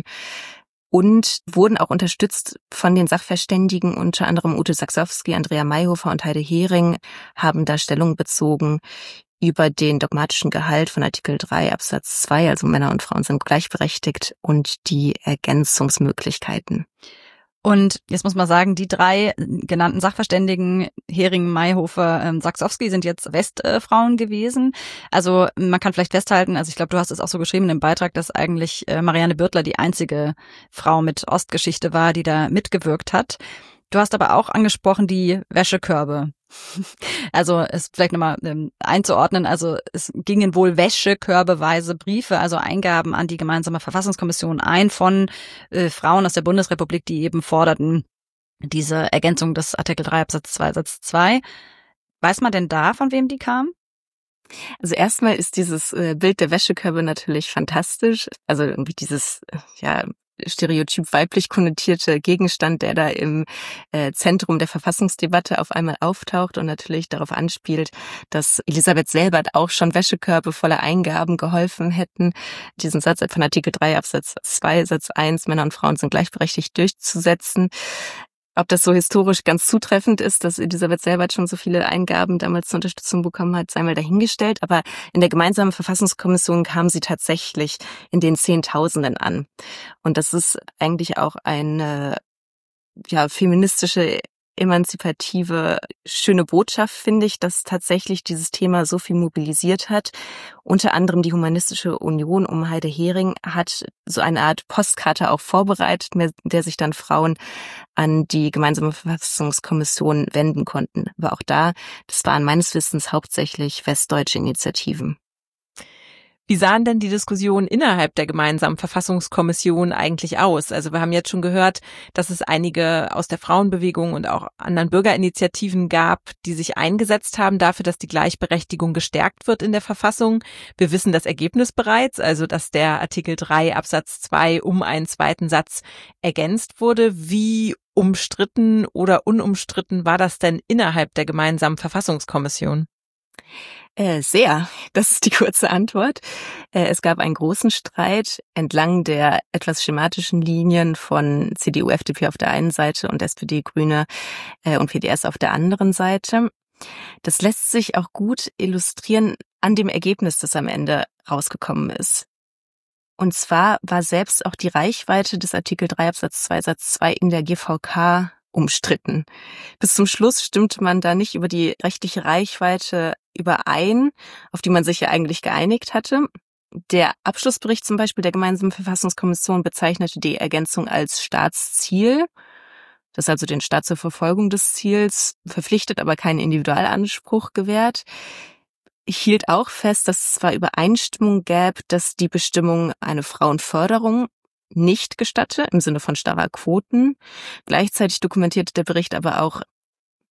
[SPEAKER 4] und wurden auch unterstützt von den Sachverständigen, unter anderem Ute Saxowski, Andrea Mayhofer und Heide Hering, haben da Stellung bezogen über den dogmatischen Gehalt von Artikel drei Absatz zwei, also Männer und Frauen sind gleichberechtigt, und die Ergänzungsmöglichkeiten.
[SPEAKER 3] Und jetzt muss man sagen, die drei genannten Sachverständigen, Hering, Mayhofer, ähm, Saxowski, sind jetzt Westfrauen äh, gewesen. Also man kann vielleicht festhalten, also ich glaube, du hast es auch so geschrieben im Beitrag, dass eigentlich äh, Marianne Birtler die einzige Frau mit Ostgeschichte war, die da mitgewirkt hat. Du hast aber auch angesprochen die Wäschekörbe. Also es vielleicht nochmal ähm, einzuordnen, also es gingen wohl wäschekörbeweise Briefe, also Eingaben an die gemeinsame Verfassungskommission ein von äh, Frauen aus der Bundesrepublik, die eben forderten diese Ergänzung des Artikel drei Absatz zwei Satz zwei. Weiß man denn da, von wem die kamen?
[SPEAKER 4] Also erstmal ist dieses äh, Bild der Wäschekörbe natürlich fantastisch. Also irgendwie dieses, äh, ja, stereotyp weiblich konnotierte Gegenstand, der da im äh, Zentrum der Verfassungsdebatte auf einmal auftaucht und natürlich darauf anspielt, dass Elisabeth Selbert auch schon Wäschekörbe voller Eingaben geholfen hätten, diesen Satz von Artikel drei Absatz zwei Satz eins, Männer und Frauen sind gleichberechtigt, durchzusetzen. Ob das so historisch ganz zutreffend ist, dass Elisabeth Selbert schon so viele Eingaben damals zur Unterstützung bekommen hat, sei mal dahingestellt. Aber in der gemeinsamen Verfassungskommission kam sie tatsächlich in den Zehntausenden an. Und das ist eigentlich auch eine, ja, feministische, emanzipative, schöne Botschaft, finde ich, dass tatsächlich dieses Thema so viel mobilisiert hat. Unter anderem die Humanistische Union um Heide Hering hat so eine Art Postkarte auch vorbereitet, mit der sich dann Frauen an die gemeinsame Verfassungskommission wenden konnten. Aber auch da, das waren meines Wissens hauptsächlich westdeutsche Initiativen.
[SPEAKER 2] Wie sahen denn die Diskussionen innerhalb der gemeinsamen Verfassungskommission eigentlich aus? Also wir haben jetzt schon gehört, dass es einige aus der Frauenbewegung und auch anderen Bürgerinitiativen gab, die sich eingesetzt haben dafür, dass die Gleichberechtigung gestärkt wird in der Verfassung. Wir wissen das Ergebnis bereits, also dass der Artikel drei Absatz zwei um einen zweiten Satz ergänzt wurde. Wie umstritten oder unumstritten war das denn innerhalb der gemeinsamen Verfassungskommission?
[SPEAKER 4] Äh, sehr. Das ist die kurze Antwort. Äh, es gab einen großen Streit entlang der etwas schematischen Linien von C D U, F D P auf der einen Seite und S P D, Grüne äh, und P D S auf der anderen Seite. Das lässt sich auch gut illustrieren an dem Ergebnis, das am Ende rausgekommen ist. Und zwar war selbst auch die Reichweite des Artikel drei Absatz zwei Satz zwei in der G V K umstritten. Bis zum Schluss stimmte man da nicht über die rechtliche Reichweite überein, auf die man sich ja eigentlich geeinigt hatte. Der Abschlussbericht zum Beispiel der gemeinsamen Verfassungskommission bezeichnete die Ergänzung als Staatsziel, das also den Staat zur Verfolgung des Ziels verpflichtet, aber keinen Individualanspruch gewährt. Ich hielt auch fest, dass es zwar Übereinstimmung gäbe, dass die Bestimmung eine Frauenförderung nicht gestatte, im Sinne von starrer Quoten. Gleichzeitig dokumentierte der Bericht aber auch,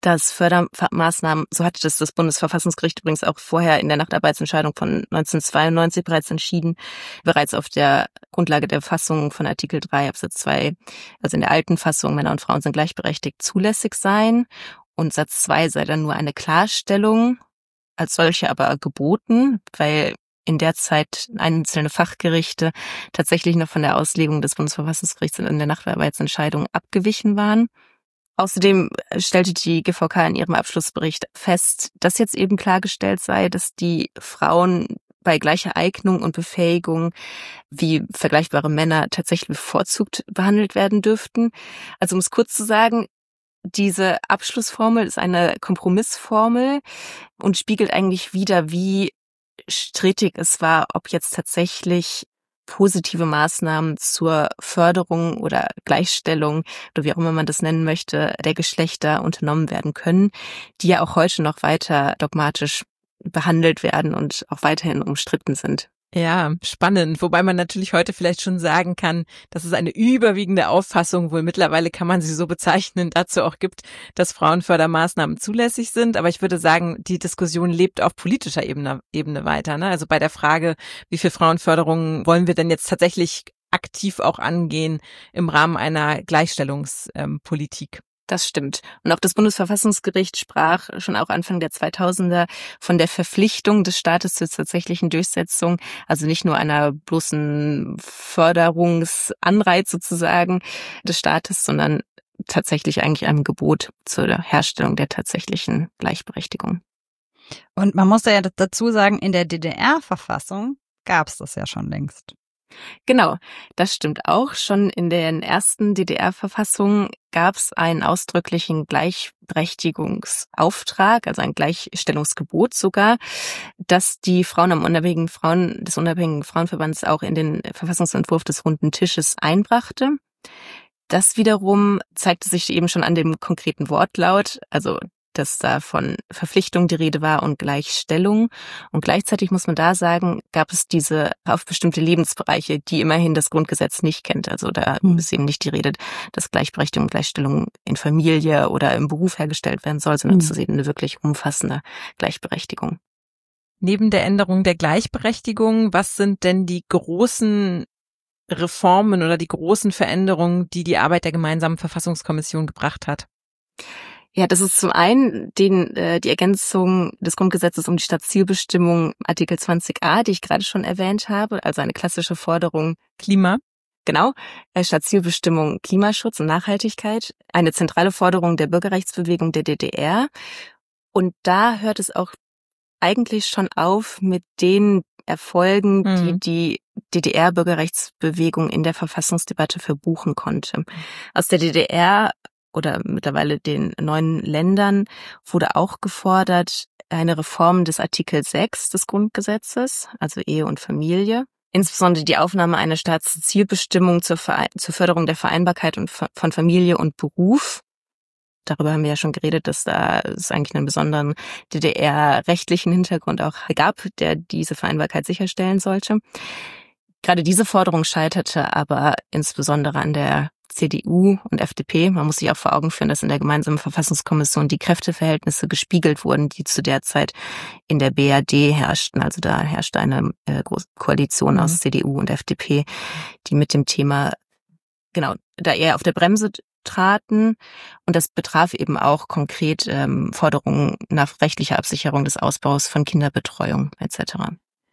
[SPEAKER 4] dass Fördermaßnahmen, so hatte das das Bundesverfassungsgericht übrigens auch vorher in der Nachtarbeitsentscheidung von neunzehnhundertzweiundneunzig bereits entschieden, bereits auf der Grundlage der Fassung von Artikel drei Absatz zwei, also in der alten Fassung, Männer und Frauen sind gleichberechtigt, zulässig seien. Und Satz zwei sei dann nur eine Klarstellung, als solche aber geboten, weil in der Zeit einzelne Fachgerichte tatsächlich noch von der Auslegung des Bundesverfassungsgerichts in der Nachtarbeitsentscheidung abgewichen waren. Außerdem stellte die G V K in ihrem Abschlussbericht fest, dass jetzt eben klargestellt sei, dass die Frauen bei gleicher Eignung und Befähigung wie vergleichbare Männer tatsächlich bevorzugt behandelt werden dürften. Also um es kurz zu sagen, diese Abschlussformel ist eine Kompromissformel und spiegelt eigentlich wider, wie strittig es war, ob jetzt tatsächlich positive Maßnahmen zur Förderung oder Gleichstellung oder wie auch immer man das nennen möchte, der Geschlechter unternommen werden können, die ja auch heute noch weiter dogmatisch behandelt werden und auch weiterhin umstritten sind.
[SPEAKER 2] Ja, spannend. Wobei man natürlich heute vielleicht schon sagen kann, dass es eine überwiegende Auffassung, wohl mittlerweile kann man sie so bezeichnen, dazu auch gibt, dass Frauenfördermaßnahmen zulässig sind. Aber ich würde sagen, die Diskussion lebt auf politischer Ebene, Ebene weiter. Ne? Also bei der Frage, wie viel Frauenförderung wollen wir denn jetzt tatsächlich aktiv auch angehen im Rahmen einer Gleichstellungspolitik?
[SPEAKER 4] Das stimmt. Und auch das Bundesverfassungsgericht sprach schon auch Anfang der zweitausender von der Verpflichtung des Staates zur tatsächlichen Durchsetzung, also nicht nur einer bloßen Förderungsanreiz sozusagen des Staates, sondern tatsächlich eigentlich einem Gebot zur Herstellung der tatsächlichen Gleichberechtigung.
[SPEAKER 3] Und man muss ja dazu sagen, in der D D R-Verfassung gab es das ja schon längst.
[SPEAKER 4] Genau, das stimmt auch. Schon in den ersten D D R-Verfassungen gab es einen ausdrücklichen Gleichberechtigungsauftrag, also ein Gleichstellungsgebot sogar, dass die Frauen am unabhängigen Frauen des unabhängigen Frauenverbands auch in den Verfassungsentwurf des Runden Tisches einbrachte. Das wiederum zeigte sich eben schon an dem konkreten Wortlaut, also dass da von Verpflichtung die Rede war und Gleichstellung. Und gleichzeitig muss man da sagen, gab es diese auf bestimmte Lebensbereiche, die immerhin das Grundgesetz nicht kennt. Also da mhm. ist eben nicht die Rede, dass Gleichberechtigung und Gleichstellung in Familie oder im Beruf hergestellt werden soll, sondern es ist eben eine wirklich umfassende Gleichberechtigung.
[SPEAKER 2] Neben der Änderung der Gleichberechtigung, was sind denn die großen Reformen oder die großen Veränderungen, die die Arbeit der gemeinsamen Verfassungskommission gebracht hat?
[SPEAKER 4] Ja, das ist zum einen den, äh, die Ergänzung des Grundgesetzes um die Staatszielbestimmung Artikel zwanzig a, die ich gerade schon erwähnt habe, also eine klassische Forderung.
[SPEAKER 2] Klima.
[SPEAKER 4] Genau, äh, Staatszielbestimmung Klimaschutz und Nachhaltigkeit, eine zentrale Forderung der Bürgerrechtsbewegung der D D R. Und da hört es auch eigentlich schon auf mit den Erfolgen,
[SPEAKER 2] mhm.
[SPEAKER 4] die die D D R-Bürgerrechtsbewegung in der Verfassungsdebatte verbuchen konnte. Aus der D D R oder mittlerweile den neuen Ländern wurde auch gefordert eine Reform des Artikel sechs des Grundgesetzes, also Ehe und Familie. Insbesondere die Aufnahme einer Staatszielbestimmung zur, Verein- zur Förderung der Vereinbarkeit und von Familie und Beruf. Darüber haben wir ja schon geredet, dass da es eigentlich einen besonderen D D R-rechtlichen Hintergrund auch gab, der diese Vereinbarkeit sicherstellen sollte. Gerade diese Forderung scheiterte aber insbesondere an der C D U und F D P. Man muss sich auch vor Augen führen, dass in der gemeinsamen Verfassungskommission die Kräfteverhältnisse gespiegelt wurden, die zu der Zeit in der B R D herrschten. Also da herrschte eine äh, große Koalition mhm. aus C D U und F D P, die mit dem Thema, genau, da eher auf der Bremse traten. Und das betraf eben auch konkret ähm, Forderungen nach rechtlicher Absicherung des Ausbaus von Kinderbetreuung et cetera.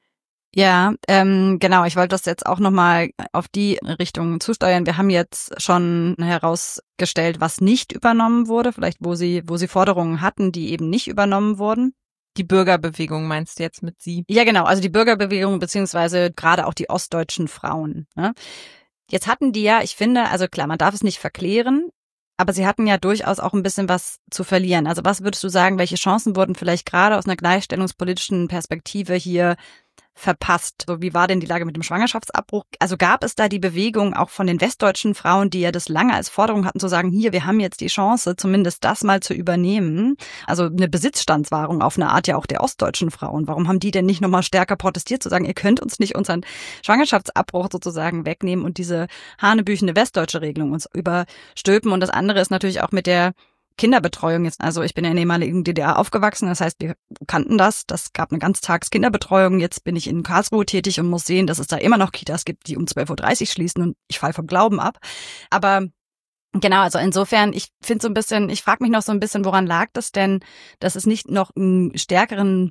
[SPEAKER 3] Ja, ähm, genau. Ich wollte das jetzt auch nochmal auf die Richtung zusteuern. Wir haben jetzt schon herausgestellt, was nicht übernommen wurde, vielleicht wo sie, wo sie Forderungen hatten, die eben nicht übernommen wurden.
[SPEAKER 2] Die Bürgerbewegung meinst du jetzt mit sie?
[SPEAKER 3] Ja, genau. Also die Bürgerbewegung beziehungsweise gerade auch die ostdeutschen Frauen. Ne? Jetzt hatten die ja, ich finde, also klar, man darf es nicht verklären, aber sie hatten ja durchaus auch ein bisschen was zu verlieren. Also was würdest du sagen, welche Chancen wurden vielleicht gerade aus einer gleichstellungspolitischen Perspektive hier verpasst? So, wie war denn die Lage mit dem Schwangerschaftsabbruch? Also gab es da die Bewegung auch von den westdeutschen Frauen, die ja das lange als Forderung hatten, zu sagen, hier, wir haben jetzt die Chance, zumindest das mal zu übernehmen. Also eine Besitzstandswahrung auf eine Art ja auch der ostdeutschen Frauen. Warum haben die denn nicht nochmal stärker protestiert, zu sagen, ihr könnt uns nicht unseren Schwangerschaftsabbruch sozusagen wegnehmen und diese hanebüchene westdeutsche Regelung uns überstülpen? Und das andere ist natürlich auch mit der Kinderbetreuung jetzt, also ich bin ja in der ehemaligen D D R aufgewachsen, das heißt, wir kannten das, das gab eine Ganztags-Kinderbetreuung, jetzt bin ich in Karlsruhe tätig und muss sehen, dass es da immer noch Kitas gibt, die um zwölf Uhr dreißig schließen und ich falle vom Glauben ab. Aber genau, also insofern, ich finde so ein bisschen, ich frage mich noch so ein bisschen, woran lag das denn, dass es nicht noch einen stärkeren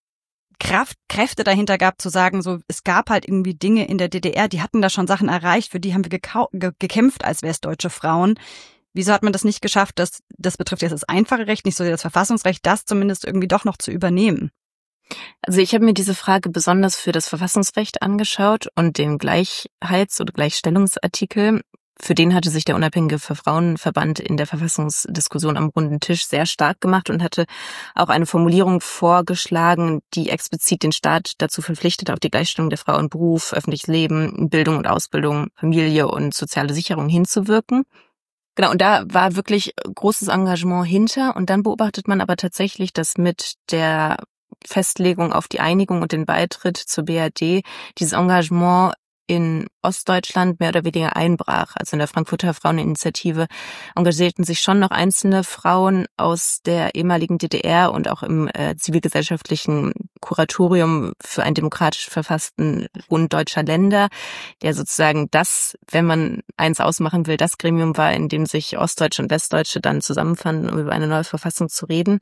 [SPEAKER 3] Kraft, Kräfte dahinter gab, zu sagen, so, es gab halt irgendwie Dinge in der D D R, die hatten da schon Sachen erreicht, für die haben wir gekau- ge- gekämpft als westdeutsche Frauen. Wieso hat man das nicht geschafft, das, das betrifft jetzt das einfache Recht, nicht so das Verfassungsrecht, das zumindest irgendwie doch noch zu übernehmen?
[SPEAKER 4] Also ich habe mir diese Frage besonders für das Verfassungsrecht angeschaut und den Gleichheits- oder Gleichstellungsartikel. Für den hatte sich der Unabhängige Frauenverband in der Verfassungsdiskussion am runden Tisch sehr stark gemacht und hatte auch eine Formulierung vorgeschlagen, die explizit den Staat dazu verpflichtet, auf die Gleichstellung der Frau in Beruf, öffentliches Leben, Bildung und Ausbildung, Familie und soziale Sicherung hinzuwirken. Genau, und da war wirklich großes Engagement hinter. Und dann beobachtet man aber tatsächlich, dass mit der Festlegung auf die Einigung und den Beitritt zur B R D dieses Engagement in Ostdeutschland mehr oder weniger einbrach. Also in der Frankfurter Fraueninitiative engagierten sich schon noch einzelne Frauen aus der ehemaligen D D R und auch im äh, zivilgesellschaftlichen Kuratorium für einen demokratisch verfassten Bund deutscher Länder, der sozusagen das, wenn man eins ausmachen will, das Gremium war, in dem sich Ostdeutsche und Westdeutsche dann zusammenfanden, um über eine neue Verfassung zu reden.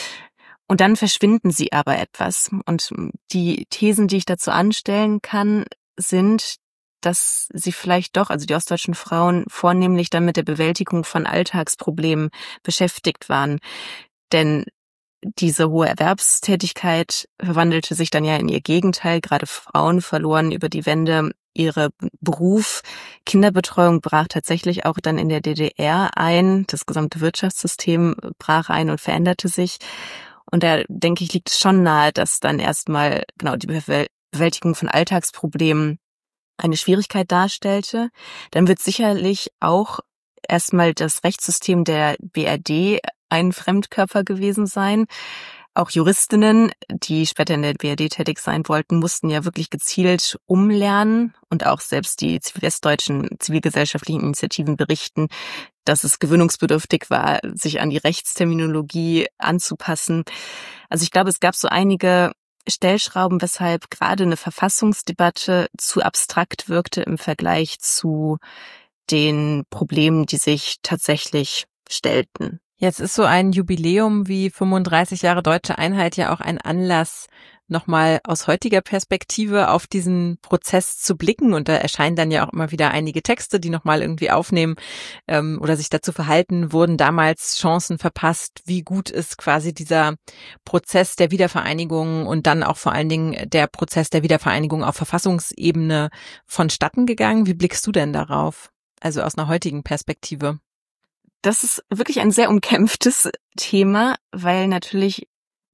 [SPEAKER 4] Und dann verschwinden sie aber etwas. Und die Thesen, die ich dazu anstellen kann, sind, dass sie vielleicht doch, also die ostdeutschen Frauen, vornehmlich dann mit der Bewältigung von Alltagsproblemen beschäftigt waren. Denn diese hohe Erwerbstätigkeit verwandelte sich dann ja in ihr Gegenteil. Gerade Frauen verloren über die Wende ihre Beruf. Kinderbetreuung brach tatsächlich auch dann in der D D R ein. Das gesamte Wirtschaftssystem brach ein und veränderte sich. Und da, denke ich, liegt es schon nahe, dass dann erstmal genau die Bewältigung von Alltagsproblemen eine Schwierigkeit darstellte. Dann wird sicherlich auch erstmal das Rechtssystem der B R D ein Fremdkörper gewesen sein. Auch Juristinnen, die später in der B R D tätig sein wollten, mussten ja wirklich gezielt umlernen. Und auch selbst die westdeutschen zivilgesellschaftlichen Initiativen berichten, dass es gewöhnungsbedürftig war, sich an die Rechtsterminologie anzupassen. Also ich glaube, es gab so einige Stellschrauben, weshalb gerade eine Verfassungsdebatte zu abstrakt wirkte im Vergleich zu den Problemen, die sich tatsächlich stellten.
[SPEAKER 2] Jetzt ist so ein Jubiläum wie fünfunddreißig Jahre Deutsche Einheit ja auch ein Anlass, nochmal aus heutiger Perspektive auf diesen Prozess zu blicken. Und da erscheinen dann ja auch immer wieder einige Texte, die nochmal irgendwie aufnehmen ähm, oder sich dazu verhalten, wurden damals Chancen verpasst. Wie gut ist quasi dieser Prozess der Wiedervereinigung und dann auch vor allen Dingen der Prozess der Wiedervereinigung auf Verfassungsebene vonstatten gegangen? Wie blickst du denn darauf? Also aus einer heutigen Perspektive.
[SPEAKER 4] Das ist wirklich ein sehr umkämpftes Thema, weil natürlich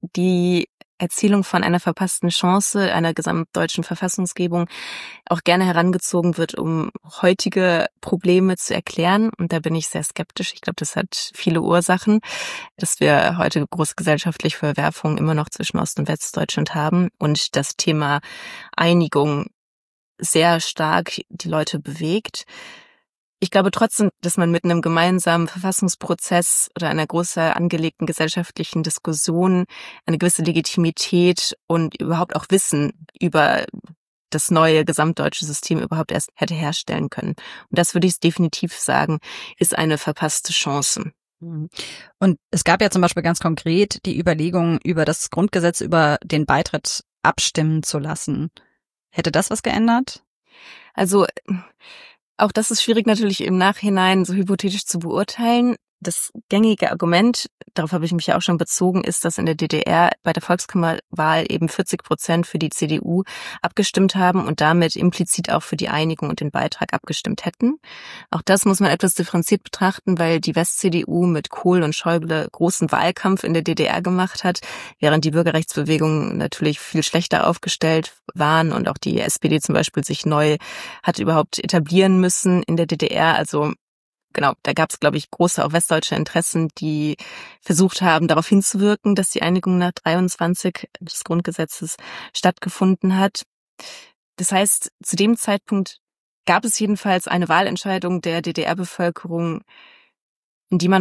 [SPEAKER 4] die Erzählung von einer verpassten Chance einer gesamtdeutschen Verfassungsgebung auch gerne herangezogen wird, um heutige Probleme zu erklären. Und da bin ich sehr skeptisch. Ich glaube, das hat viele Ursachen, dass wir heute große gesellschaftliche Verwerfungen immer noch zwischen Ost- und Westdeutschland haben und das Thema Einigung sehr stark die Leute bewegt. Ich glaube trotzdem, dass man mit einem gemeinsamen Verfassungsprozess oder einer großer angelegten gesellschaftlichen Diskussion eine gewisse Legitimität und überhaupt auch Wissen über das neue gesamtdeutsche System überhaupt erst hätte herstellen können. Und das würde ich definitiv sagen, ist eine verpasste Chance.
[SPEAKER 3] Und es gab ja zum Beispiel ganz konkret die Überlegung, über das Grundgesetz, über den Beitritt abstimmen zu lassen. Hätte das was geändert?
[SPEAKER 4] Also auch das ist schwierig natürlich im Nachhinein so hypothetisch zu beurteilen. Das gängige Argument, darauf habe ich mich ja auch schon bezogen, ist, dass in der D D R bei der Volkskammerwahl eben vierzig Prozent für die C D U abgestimmt haben und damit implizit auch für die Einigung und den Beitrag abgestimmt hätten. Auch das muss man etwas differenziert betrachten, weil die West-C D U mit Kohl und Schäuble großen Wahlkampf in der D D R gemacht hat, während die Bürgerrechtsbewegungen natürlich viel schlechter aufgestellt waren und auch die S P D zum Beispiel sich neu hat überhaupt etablieren müssen in der D D R. Also Genau, da gab es, glaube ich, große auch westdeutsche Interessen, die versucht haben, darauf hinzuwirken, dass die Einigung nach dreiundzwanzig des Grundgesetzes stattgefunden hat. Das heißt, zu dem Zeitpunkt gab es jedenfalls eine Wahlentscheidung der D D R-Bevölkerung, in die man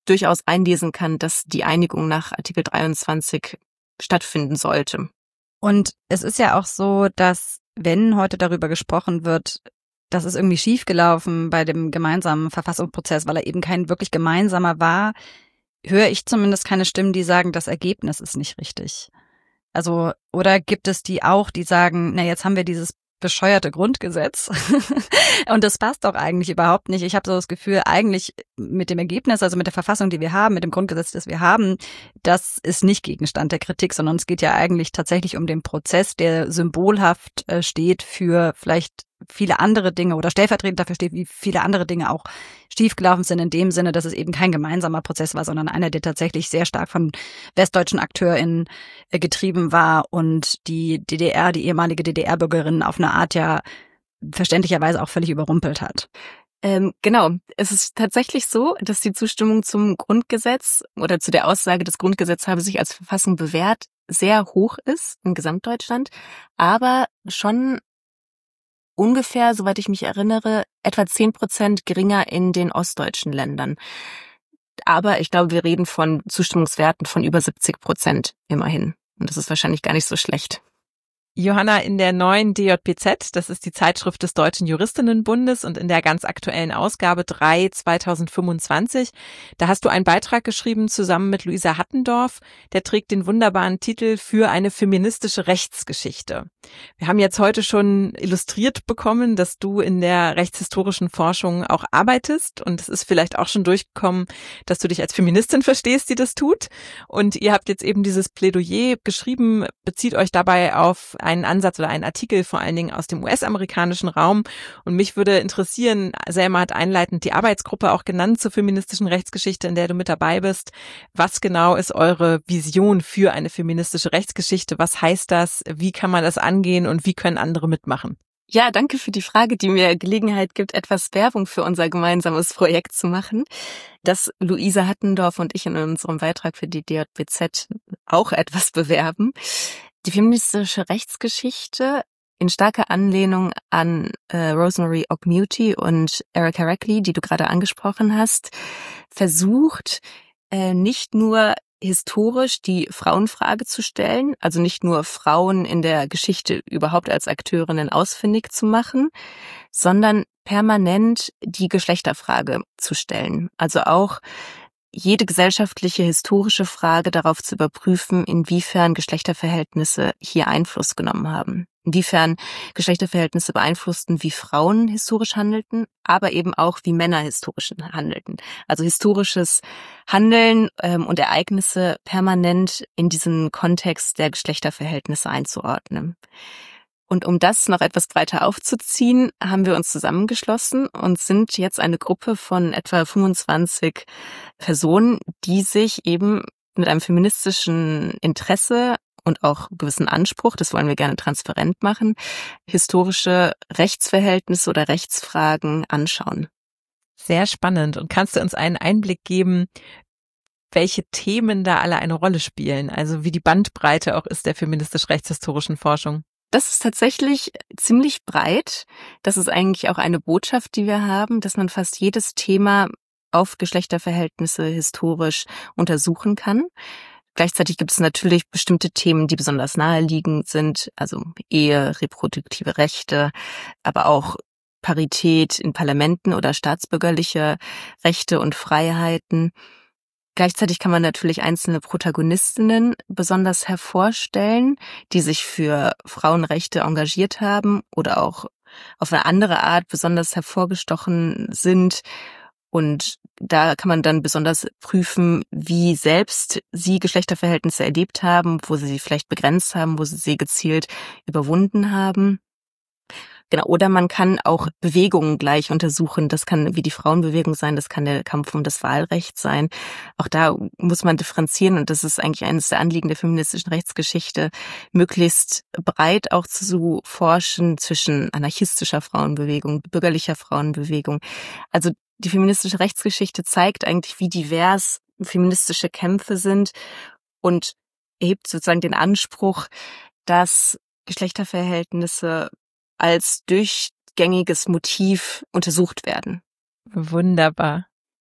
[SPEAKER 4] durchaus einlesen kann, dass die Einigung nach Artikel dreiundzwanzig stattfinden sollte.
[SPEAKER 3] Und es ist ja auch so, dass wenn heute darüber gesprochen wird, das ist irgendwie schiefgelaufen bei dem gemeinsamen Verfassungsprozess, weil er eben kein wirklich gemeinsamer war, höre ich zumindest keine Stimmen, die sagen, das Ergebnis ist nicht richtig. Also, oder gibt es die auch, die sagen, na, jetzt haben wir dieses bescheuerte Grundgesetz und das passt doch eigentlich überhaupt nicht. Ich habe so das Gefühl, eigentlich mit dem Ergebnis, also mit der Verfassung, die wir haben, mit dem Grundgesetz, das wir haben, das ist nicht Gegenstand der Kritik, sondern es geht ja eigentlich tatsächlich um den Prozess, der symbolhaft äh, steht für vielleicht viele andere Dinge oder stellvertretend dafür steht, wie viele andere Dinge auch schiefgelaufen sind, in dem Sinne, dass es eben kein gemeinsamer Prozess war, sondern einer, der tatsächlich sehr stark von westdeutschen AkteurInnen äh, getrieben war und die D D R, die ehemalige D D R-Bürgerinnen auf eine Art ja verständlicherweise auch völlig überrumpelt hat.
[SPEAKER 4] Ähm, genau. Es ist tatsächlich so, dass die Zustimmung zum Grundgesetz oder zu der Aussage, das Grundgesetz habe sich als Verfassung bewährt, sehr hoch ist in Gesamtdeutschland, aber schon ungefähr, soweit ich mich erinnere, etwa zehn Prozent geringer in den ostdeutschen Ländern. Aber ich glaube, wir reden von Zustimmungswerten von über siebzig Prozent immerhin. Und das ist wahrscheinlich gar nicht so schlecht.
[SPEAKER 2] Johanna, in der neuen D J P Z, das ist die Zeitschrift des Deutschen Juristinnenbundes und in der ganz aktuellen Ausgabe drei zweitausendfünfundzwanzig, da hast du einen Beitrag geschrieben zusammen mit Luisa Hattendorf, der trägt den wunderbaren Titel Für eine feministische Rechtsgeschichte. Wir haben jetzt heute schon illustriert bekommen, dass du in der rechtshistorischen Forschung auch arbeitest und es ist vielleicht auch schon durchgekommen, dass du dich als Feministin verstehst, die das tut. Und ihr habt jetzt eben dieses Plädoyer geschrieben, bezieht euch dabei auf einen Ansatz oder einen Artikel vor allen Dingen aus dem U S-amerikanischen Raum. Und mich würde interessieren, Selma hat einleitend die Arbeitsgruppe auch genannt zur feministischen Rechtsgeschichte, in der du mit dabei bist. Was genau ist eure Vision für eine feministische Rechtsgeschichte? Was heißt das? Wie kann man das angehen und wie können andere mitmachen?
[SPEAKER 4] Ja, danke für die Frage, die mir Gelegenheit gibt, etwas Werbung für unser gemeinsames Projekt zu machen, das Luisa Hattendorf und ich in unserem Beitrag für die D J P Z auch etwas bewerben. Die feministische Rechtsgeschichte in starker Anlehnung an äh, Rosemary Ogmuty und Erica Reckley, die du gerade angesprochen hast, versucht äh, nicht nur historisch die Frauenfrage zu stellen, also nicht nur Frauen in der Geschichte überhaupt als Akteurinnen ausfindig zu machen, sondern permanent die Geschlechterfrage zu stellen. Also auch jede gesellschaftliche, historische Frage darauf zu überprüfen, inwiefern Geschlechterverhältnisse hier Einfluss genommen haben. Inwiefern Geschlechterverhältnisse beeinflussten, wie Frauen historisch handelten, aber eben auch, wie Männer historisch handelten. Also historisches Handeln ähm, und Ereignisse permanent in diesen Kontext der Geschlechterverhältnisse einzuordnen. Und um das noch etwas breiter aufzuziehen, haben wir uns zusammengeschlossen und sind jetzt eine Gruppe von etwa fünfundzwanzig Personen, die sich eben mit einem feministischen Interesse und auch gewissen Anspruch, das wollen wir gerne transparent machen, historische Rechtsverhältnisse oder Rechtsfragen anschauen.
[SPEAKER 2] Sehr spannend. Und kannst du uns einen Einblick geben, welche Themen da alle eine Rolle spielen? Also wie die Bandbreite auch ist der feministisch-rechtshistorischen Forschung?
[SPEAKER 4] Das ist tatsächlich ziemlich breit. Das ist eigentlich auch eine Botschaft, die wir haben, dass man fast jedes Thema auf Geschlechterverhältnisse historisch untersuchen kann. Gleichzeitig gibt es natürlich bestimmte Themen, die besonders naheliegend sind, also Ehe, reproduktive Rechte, aber auch Parität in Parlamenten oder staatsbürgerliche Rechte und Freiheiten. Gleichzeitig kann man natürlich einzelne Protagonistinnen besonders hervorstellen, die sich für Frauenrechte engagiert haben oder auch auf eine andere Art besonders hervorgestochen sind. Und da kann man dann besonders prüfen, wie selbst sie Geschlechterverhältnisse erlebt haben, wo sie sie vielleicht begrenzt haben, wo sie sie gezielt überwunden haben. Genau, oder man kann auch Bewegungen gleich untersuchen. Das kann wie die Frauenbewegung sein, das kann der Kampf um das Wahlrecht sein. Auch da muss man differenzieren und das ist eigentlich eines der Anliegen der feministischen Rechtsgeschichte, möglichst breit auch zu forschen zwischen anarchistischer Frauenbewegung, bürgerlicher Frauenbewegung. Also die feministische Rechtsgeschichte zeigt eigentlich, wie divers feministische Kämpfe sind und erhebt sozusagen den Anspruch, dass Geschlechterverhältnisse als durchgängiges Motiv untersucht werden.
[SPEAKER 2] Wunderbar.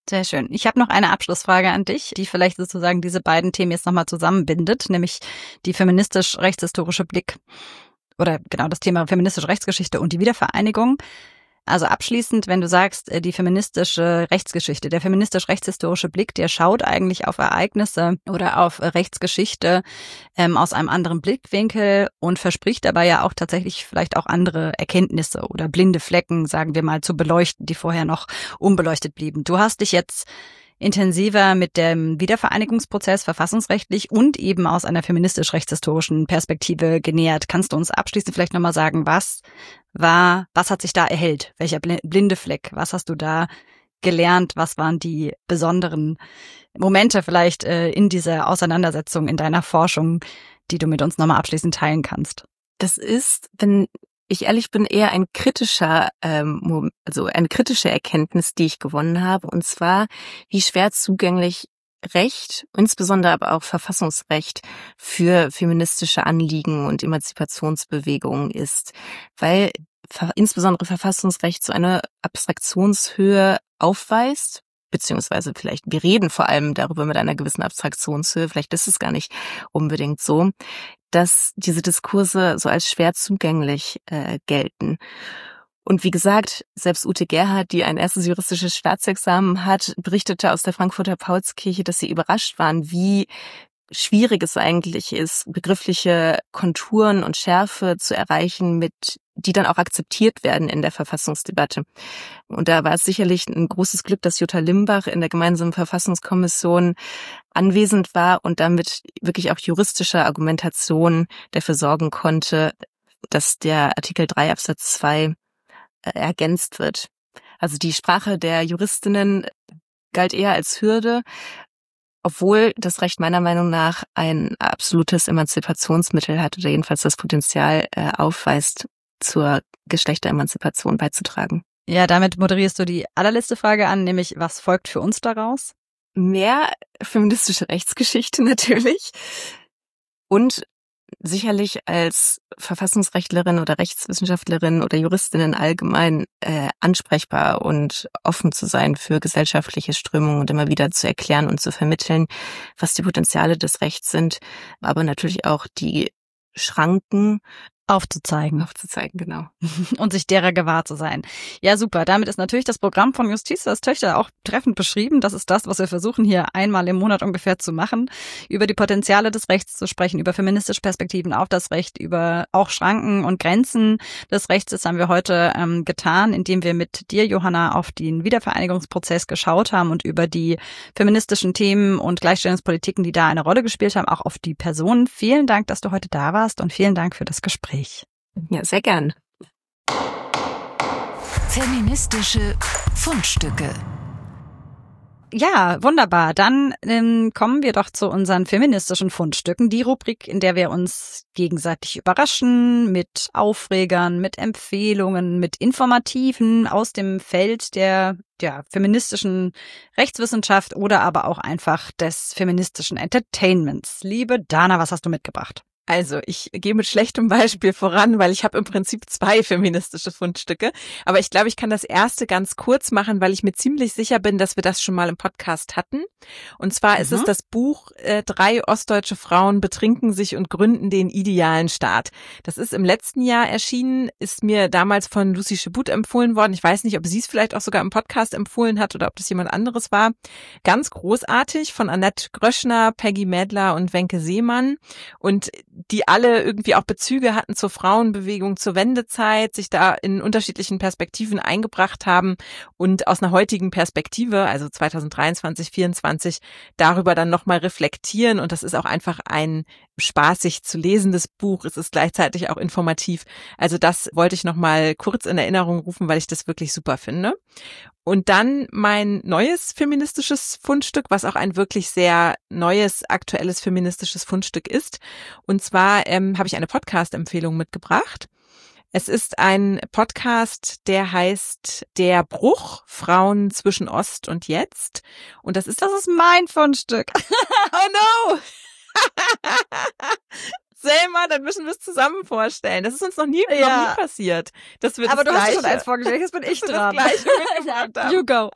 [SPEAKER 3] Sehr schön. Ich habe noch eine Abschlussfrage an dich, die vielleicht sozusagen diese beiden Themen jetzt nochmal zusammenbindet, nämlich die feministisch-rechtshistorische Blick oder genau das Thema feministische Rechtsgeschichte und die Wiedervereinigung. Also abschließend, wenn du sagst, die feministische Rechtsgeschichte, der feministisch-rechtshistorische Blick, der schaut eigentlich auf Ereignisse oder auf Rechtsgeschichte ähm, aus einem anderen Blickwinkel und verspricht dabei ja auch tatsächlich vielleicht auch andere Erkenntnisse oder blinde Flecken, sagen wir mal, zu beleuchten, die vorher noch unbeleuchtet blieben. Du hast dich jetzt intensiver mit dem Wiedervereinigungsprozess verfassungsrechtlich und eben aus einer feministisch-rechtshistorischen Perspektive genähert. Kannst du uns abschließend vielleicht nochmal sagen, was war, was hat sich da erhellt? Welcher blinde Fleck? Was hast du da gelernt? Was waren die besonderen Momente vielleicht äh, in dieser Auseinandersetzung, in deiner Forschung, die du mit uns nochmal abschließend teilen kannst?
[SPEAKER 4] Das ist, wenn ich ehrlich bin, eher ein kritischer, ähm, also eine kritische Erkenntnis, die ich gewonnen habe, und zwar, wie schwer zugänglich Recht, insbesondere aber auch Verfassungsrecht für feministische Anliegen und Emanzipationsbewegungen ist, weil insbesondere Verfassungsrecht so eine Abstraktionshöhe aufweist, beziehungsweise vielleicht, wir reden vor allem darüber mit einer gewissen Abstraktionshöhe, vielleicht ist es gar nicht unbedingt so, dass diese Diskurse so als schwer zugänglich äh, gelten. Und wie gesagt, selbst Ute Gerhard, die ein erstes juristisches Staatsexamen hat, berichtete aus der Frankfurter Paulskirche, dass sie überrascht waren, wie schwierig es eigentlich ist, begriffliche Konturen und Schärfe zu erreichen, mit die dann auch akzeptiert werden in der Verfassungsdebatte. Und da war es sicherlich ein großes Glück, dass Jutta Limbach in der gemeinsamen Verfassungskommission anwesend war und damit wirklich auch juristische Argumentation dafür sorgen konnte, dass der Artikel drei Absatz zwei ergänzt wird. Also die Sprache der Juristinnen galt eher als Hürde, obwohl das Recht meiner Meinung nach ein absolutes Emanzipationsmittel hat oder jedenfalls das Potenzial äh, aufweist, zur Geschlechteremanzipation beizutragen.
[SPEAKER 3] Ja, damit moderierst du die allerletzte Frage an, nämlich was folgt für uns daraus?
[SPEAKER 4] Mehr feministische Rechtsgeschichte natürlich und sicherlich als Verfassungsrechtlerin oder Rechtswissenschaftlerin oder Juristin allgemein äh, ansprechbar und offen zu sein für gesellschaftliche Strömungen und immer wieder zu erklären und zu vermitteln, was die Potenziale des Rechts sind, aber natürlich auch die Schranken
[SPEAKER 3] aufzuzeigen.
[SPEAKER 4] Aufzuzeigen, genau.
[SPEAKER 3] Und sich derer gewahr zu sein. Ja, super. Damit ist natürlich das Programm von Justitias Töchter auch treffend beschrieben. Das ist das, was wir versuchen hier einmal im Monat ungefähr zu machen. Über die Potenziale des Rechts zu sprechen, über feministische Perspektiven auf das Recht, über auch Schranken und Grenzen des Rechts. Das haben wir heute ähm, getan, indem wir mit dir, Johanna, auf den Wiedervereinigungsprozess geschaut haben und über die feministischen Themen und Gleichstellungspolitiken, die da eine Rolle gespielt haben, auch auf die Personen. Vielen Dank, dass du heute da warst und vielen Dank für das Gespräch.
[SPEAKER 4] Ja, sehr gern.
[SPEAKER 1] Feministische Fundstücke.
[SPEAKER 3] Ja, wunderbar. Dann ähm, kommen wir doch zu unseren feministischen Fundstücken. Die Rubrik, in der wir uns gegenseitig überraschen mit Aufregern, mit Empfehlungen, mit Informativen aus dem Feld der, der feministischen Rechtswissenschaft oder aber auch einfach des feministischen Entertainments. Liebe Dana, was hast du mitgebracht?
[SPEAKER 2] Also ich gehe mit schlechtem Beispiel voran, weil ich habe im Prinzip zwei feministische Fundstücke. Aber ich glaube, ich kann das erste ganz kurz machen, weil ich mir ziemlich sicher bin, dass wir das schon mal im Podcast hatten. Und zwar mhm. ist es das Buch äh, Drei ostdeutsche Frauen betrinken sich und gründen den idealen Staat. Das ist im letzten Jahr erschienen, ist mir damals von Lucy Schibuth empfohlen worden. Ich weiß nicht, ob sie es vielleicht auch sogar im Podcast empfohlen hat oder ob das jemand anderes war. Ganz großartig von Annette Gröschner, Peggy Mädler und Wenke Seemann. Und die alle irgendwie auch Bezüge hatten zur Frauenbewegung, zur Wendezeit, sich da in unterschiedlichen Perspektiven eingebracht haben und aus einer heutigen Perspektive, also zweitausenddreiundzwanzig, vierundzwanzig, darüber dann nochmal reflektieren. Und das ist auch einfach ein spaßig zu lesendes Buch. Es ist gleichzeitig auch informativ. Also das wollte ich nochmal kurz in Erinnerung rufen, weil ich das wirklich super finde. Und dann mein neues feministisches Fundstück, was auch ein wirklich sehr neues, aktuelles feministisches Fundstück ist. Und zwar ähm, habe ich eine Podcast-Empfehlung mitgebracht. Es ist ein Podcast, der heißt Der Bruch, Frauen zwischen Ost und Jetzt. Und das ist
[SPEAKER 3] das ist mein Fundstück.
[SPEAKER 2] Oh no! Selma, dann müssen wir es zusammen vorstellen. Das ist uns noch nie,
[SPEAKER 3] Ja.
[SPEAKER 2] noch nie passiert. Das wird
[SPEAKER 3] Aber
[SPEAKER 2] das
[SPEAKER 3] du hast
[SPEAKER 2] Gleiche.
[SPEAKER 3] schon eins vorgestellt, jetzt bin ich
[SPEAKER 2] Das
[SPEAKER 3] dran.
[SPEAKER 2] Gleiche mitgemacht haben.
[SPEAKER 3] You go.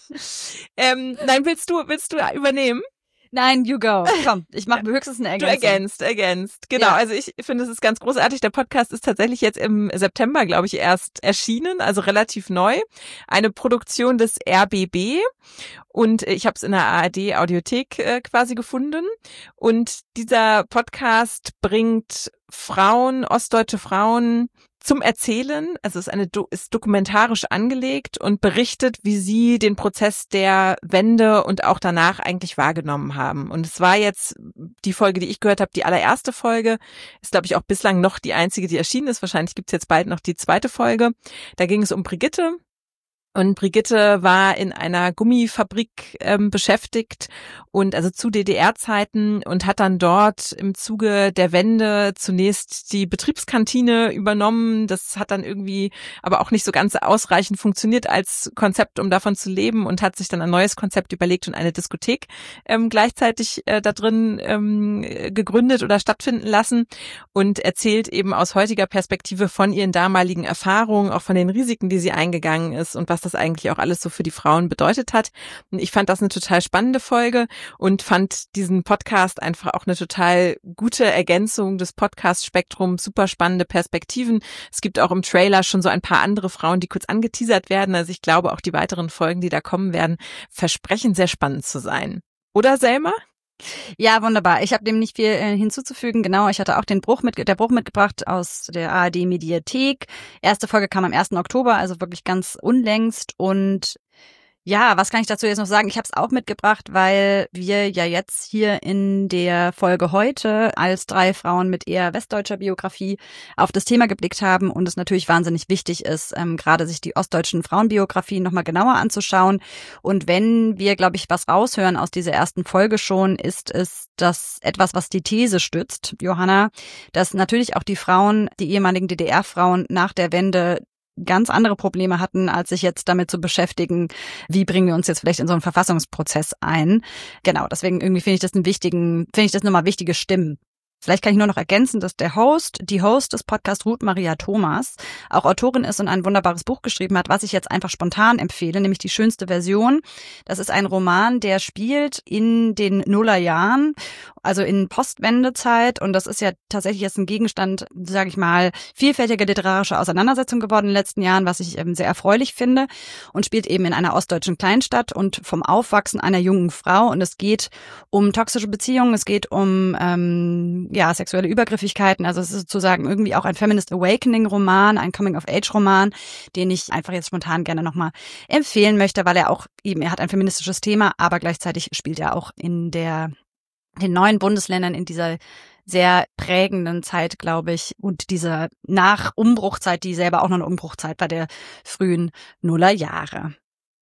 [SPEAKER 2] Ähm, nein, willst du, willst du übernehmen?
[SPEAKER 3] Nein, you go. Komm, ich mache höchstens eine
[SPEAKER 2] Du
[SPEAKER 3] Ergänzung.
[SPEAKER 2] ergänzt, ergänzt. Genau,
[SPEAKER 3] Ja.
[SPEAKER 2] also ich finde, es ist ganz großartig. Der Podcast ist tatsächlich jetzt im September, glaube ich, erst erschienen, also relativ neu. Eine Produktion des R B B und ich habe es in der A R D Audiothek äh, quasi gefunden. Und dieser Podcast bringt Frauen, ostdeutsche Frauen zum Erzählen, also es ist eine ist dokumentarisch angelegt und berichtet, wie sie den Prozess der Wende und auch danach eigentlich wahrgenommen haben. Und es war jetzt die Folge, die ich gehört habe, die allererste Folge, ist glaube ich auch bislang noch die einzige, die erschienen ist. Wahrscheinlich gibt es jetzt bald noch die zweite Folge. Da ging es um Brigitte. Und Brigitte war in einer Gummifabrik ähm, beschäftigt und also zu D D R-Zeiten und hat dann dort im Zuge der Wende zunächst die Betriebskantine übernommen. Das hat dann irgendwie aber auch nicht so ganz ausreichend funktioniert als Konzept, um davon zu leben, und hat sich dann ein neues Konzept überlegt und eine Diskothek ähm, gleichzeitig äh, da drin ähm, gegründet oder stattfinden lassen und erzählt eben aus heutiger Perspektive von ihren damaligen Erfahrungen, auch von den Risiken, die sie eingegangen ist und was das eigentlich auch alles so für die Frauen bedeutet hat. Und ich fand das eine total spannende Folge und fand diesen Podcast einfach auch eine total gute Ergänzung des Podcast-Spektrums, super spannende Perspektiven. Es gibt auch im Trailer schon so ein paar andere Frauen, die kurz angeteasert werden. Also ich glaube, auch die weiteren Folgen, die da kommen werden, versprechen sehr spannend zu sein. Oder, Selma?
[SPEAKER 3] Ja, wunderbar. Ich habe dem nicht viel äh, hinzuzufügen. Genau, ich hatte auch den Bruch mit der Bruch mitgebracht aus der A R D Mediathek. Erste Folge kam am ersten Oktober, also wirklich ganz unlängst. Und ja, was kann ich dazu jetzt noch sagen? Ich habe es auch mitgebracht, weil wir ja jetzt hier in der Folge heute als drei Frauen mit eher westdeutscher Biografie auf das Thema geblickt haben und es natürlich wahnsinnig wichtig ist, ähm, gerade sich die ostdeutschen Frauenbiografien nochmal genauer anzuschauen. Und wenn wir, glaube ich, was raushören aus dieser ersten Folge schon, ist es das etwas, was die These stützt, Johanna, dass natürlich auch die Frauen, die ehemaligen D D R-Frauen nach der Wende ganz andere Probleme hatten, als sich jetzt damit zu beschäftigen, wie bringen wir uns jetzt vielleicht in so einen Verfassungsprozess ein. Genau, deswegen irgendwie finde ich das einen wichtigen, finde ich das nochmal wichtige Stimmen. Vielleicht kann ich nur noch ergänzen, dass der Host, die Host des Podcasts Ruth Maria Thomas, auch Autorin ist und ein wunderbares Buch geschrieben hat, was ich jetzt einfach spontan empfehle, nämlich Die schönste Version. Das ist ein Roman, der spielt in den Nullerjahren, also in Postwendezeit, und das ist ja tatsächlich jetzt ein Gegenstand, sage ich mal, vielfältiger literarischer Auseinandersetzung geworden in den letzten Jahren, was ich eben sehr erfreulich finde, und spielt eben in einer ostdeutschen Kleinstadt und vom Aufwachsen einer jungen Frau, und es geht um toxische Beziehungen, es geht um ähm, ja, sexuelle Übergriffigkeiten, also es ist sozusagen irgendwie auch ein Feminist Awakening Roman, ein Coming-of-Age-Roman, den ich einfach jetzt spontan gerne nochmal empfehlen möchte, weil er auch eben, er hat ein feministisches Thema, aber gleichzeitig spielt er auch in der, den neuen Bundesländern in dieser sehr prägenden Zeit, glaube ich, und dieser Nach-Umbruchzeit, die selber auch noch eine Umbruchzeit war, der frühen Nullerjahre.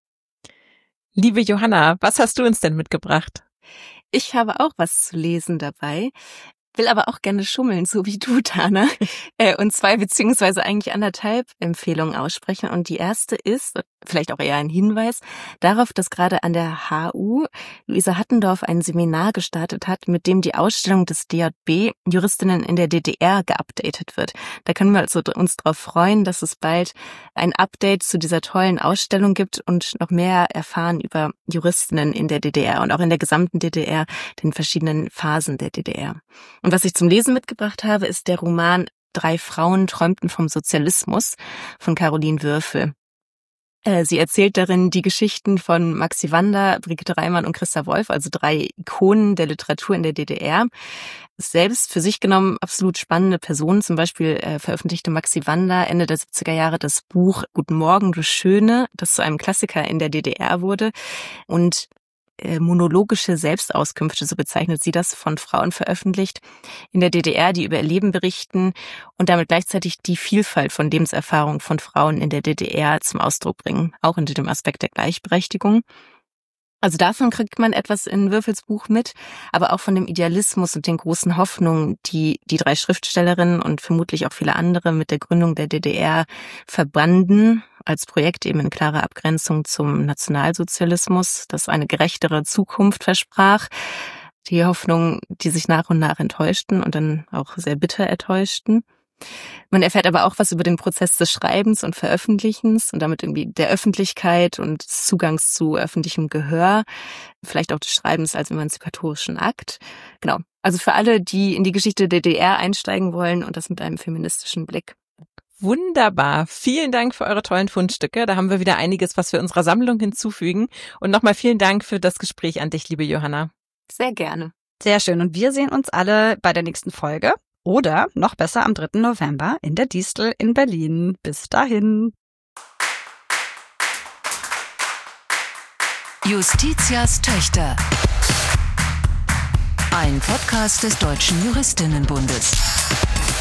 [SPEAKER 2] Liebe Johanna, was hast du uns denn mitgebracht?
[SPEAKER 4] Ich habe auch was zu lesen dabei. Will aber auch gerne schummeln, so wie du, Tana, äh, und zwei beziehungsweise eigentlich anderthalb Empfehlungen aussprechen. Und die erste ist, vielleicht auch eher ein Hinweis, darauf, dass gerade an der H U Luisa Hattendorf ein Seminar gestartet hat, mit dem die Ausstellung des D J B Juristinnen in der D D R geupdatet wird. Da können wir also uns darauf freuen, dass es bald ein Update zu dieser tollen Ausstellung gibt und noch mehr erfahren über Juristinnen in der D D R und auch in der gesamten D D R, den verschiedenen Phasen der D D R. Und was ich zum Lesen mitgebracht habe, ist der Roman Drei Frauen träumten vom Sozialismus von Caroline Würfel. Sie erzählt darin die Geschichten von Maxi Wander, Brigitte Reimann und Christa Wolf, also drei Ikonen der Literatur in der D D R. Selbst für sich genommen absolut spannende Personen. Zum Beispiel äh, veröffentlichte Maxi Wander Ende der siebziger Jahre das Buch Guten Morgen, du Schöne, das zu einem Klassiker in der D D R wurde. Und monologische Selbstauskünfte, so bezeichnet sie das, von Frauen veröffentlicht in der D D R, die über ihr Leben berichten und damit gleichzeitig die Vielfalt von Lebenserfahrungen von Frauen in der D D R zum Ausdruck bringen, auch unter dem Aspekt der Gleichberechtigung. Also davon kriegt man etwas in Würfels Buch mit, aber auch von dem Idealismus und den großen Hoffnungen, die die drei Schriftstellerinnen und vermutlich auch viele andere mit der Gründung der D D R verbanden, als Projekt eben in klarer Abgrenzung zum Nationalsozialismus, das eine gerechtere Zukunft versprach. Die Hoffnungen, die sich nach und nach enttäuschten und dann auch sehr bitter enttäuschten. Man erfährt aber auch was über den Prozess des Schreibens und Veröffentlichens und damit irgendwie der Öffentlichkeit und des Zugangs zu öffentlichem Gehör, vielleicht auch des Schreibens als emanzipatorischen Akt. Genau. Also für alle, die in die Geschichte der D D R einsteigen wollen und das mit einem feministischen Blick.
[SPEAKER 2] Wunderbar. Vielen Dank für eure tollen Fundstücke. Da haben wir wieder einiges, was wir unserer Sammlung hinzufügen. Und nochmal vielen Dank für das Gespräch an dich, liebe Johanna.
[SPEAKER 4] Sehr gerne.
[SPEAKER 3] Sehr schön. Und wir sehen uns alle bei der nächsten Folge. Oder noch besser am dritten November in der Distel in Berlin. Bis dahin.
[SPEAKER 1] Justitias Töchter. Ein Podcast des Deutschen Juristinnenbundes.